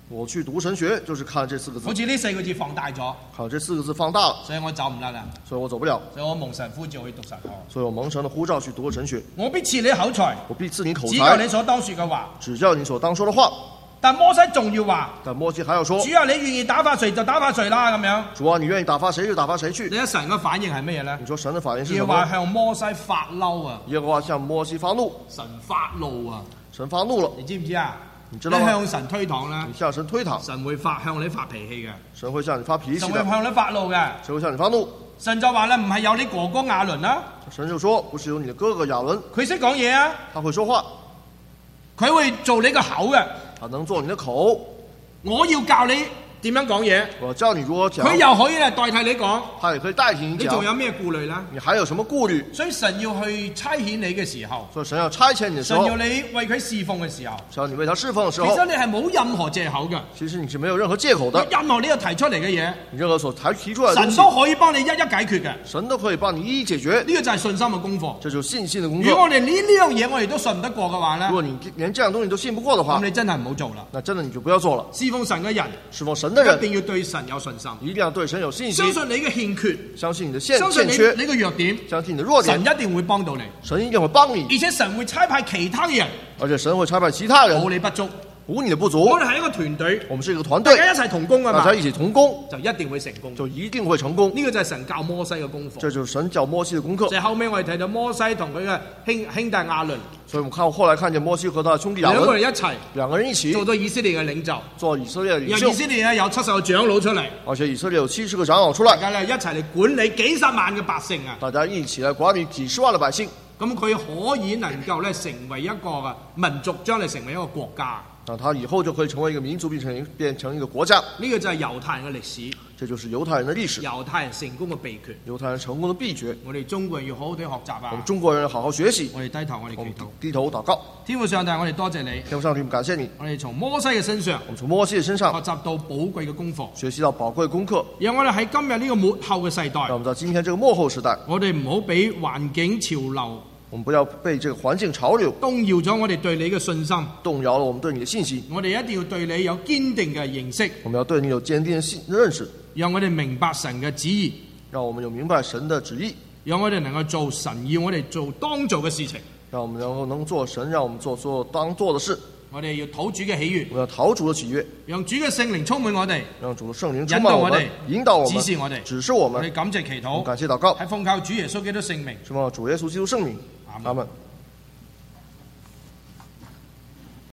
我去讀神學就是看這四個字好，似呢4個字放大咗， 看這四個字放大了， 所以我走唔甩啦， 所以我走不了， 所以我蒙神呼召去讀神學。 所以我蒙神的呼召去讀神學。 我必賜你口才， 我必賜你口指教你才， 所當說嘅話。 指教你所當說的話。 但摩西仲要話： 但摩西還要說， 主啊，你願意打發誰就打發誰啦咁樣。 主啊，你願意打發誰就打發誰去。 你睇神嘅反應係乜嘢咧？ 你說神的反應是什要話麼？ 向摩西發嬲啊！ 耶和華向摩西發怒， 神發怒啊！ 神發怒了， 你知唔知啊？ 你知道嗎？ 向神推搪咧你，向神推搪， 神會向你發脾氣嘅， 神會向你發脾氣的， 神會向你發怒嘅。 神會向你發怒。 神就話咧，唔係有你哥哥亞倫啦， 神就說，不是有你的哥哥亞倫， 佢識講嘢啊， 他會說話， 佢會做你個口嘅。 他能做你的口。 我要教你點樣講嘢， 我教你如何講， 佢又可以咧代替你講。 他也可以代替你講。 你仲有咩顧慮咧？ 你還有什麼顧慮？ 所以神要去差遣你嘅時候， 所以神要差遣你的時候， 神要你為佢侍奉嘅時候， 只要你為他侍奉的時候， 其實你係冇任何藉口嘅。 其實你是沒有任何借口的。 任何你有提出嚟嘅嘢， 你任何所提出來的東西， 神都可以幫你一一解決嘅。 神都可以幫你一一解決。 呢個就係信心嘅功課。 這就是信心的工作。 如果我哋呢樣嘢我哋都信唔得過嘅話咧如，果你連這樣東西都信不過的話咁，你真係唔好做啦。 那真的你就不要做了。 侍奉神嘅人侍奉神的人一定要對神有信心， 一定要對神有信心相，信你嘅欠缺， 相信你的相信你欠缺， 你嘅弱點， 相信你的弱點， 神一定會幫到你， 神一定會幫你， 而且神會差派其他嘅人而且神會差派其他人補你不足。 補你的不足。 我哋係一個團隊， 我們是一個團隊， 大家一齊同工啊嘛大家，一起同工， 就一定會成功。 就一定會成功。 呢個就係神教摩西嘅功課。 這就是神教摩西的功課。 就係後尾我哋睇到摩西同佢嘅兄弟亞倫所以我們後來看見摩西和他的兄弟亞倫兩個人一齊兩個人一起做咗以色列嘅領袖， 做以色列的領由以袖， 色列咧有70個長老出嚟， 而且以色列有70個長老出來， 大家咧一齊嚟管理幾十萬嘅百姓啊！ 大家一起來管理幾十萬的百姓。 咁佢可以能夠咧成為一個嘅民族，將嚟成為一個國家。 那他以後就可以成為一個民族，變成一個國家。 呢個就係猶太人嘅歷史， 這就是猶太人的歷史， 猶太人成功嘅秘訣。 猶太人成功的秘訣。 我哋中國人要好好地學習啊我們！中國人要好好學習。 我哋低頭，我哋我們祈禱。 低頭禱告。 天父上帝，我哋多謝你， 天父上帝，我們感謝你。 我哋從摩西嘅身上我們從摩西的身學上習到寶貴嘅功課， 學習到寶貴的功課， 讓我哋喺今日呢個末後嘅世代讓我，們在今天這個末後時代， 我哋唔好俾環境潮流我們不要被這個環境潮流動搖咗我哋對你嘅信心。 動搖了我們對你的信心。 我哋一定要對你有堅定嘅認識， 我們要對你有堅定的認識， 讓我哋明白神嘅旨意， 讓我們有明白神的旨意， 讓我哋能夠做神要我哋做當做嘅事情。 讓我們能做神讓我們做當做的事。 我哋要討主嘅喜悅， 我們要討主的喜悅， 讓主嘅聖靈充滿我哋， 讓主的聖靈充滿我們，引導我們， 指示我哋， 指示我們。 我哋感謝祈禱， 感謝禱告， 係奉靠主耶穌基督聖名。 是奉主耶穌基督聖名。 阿門阿門。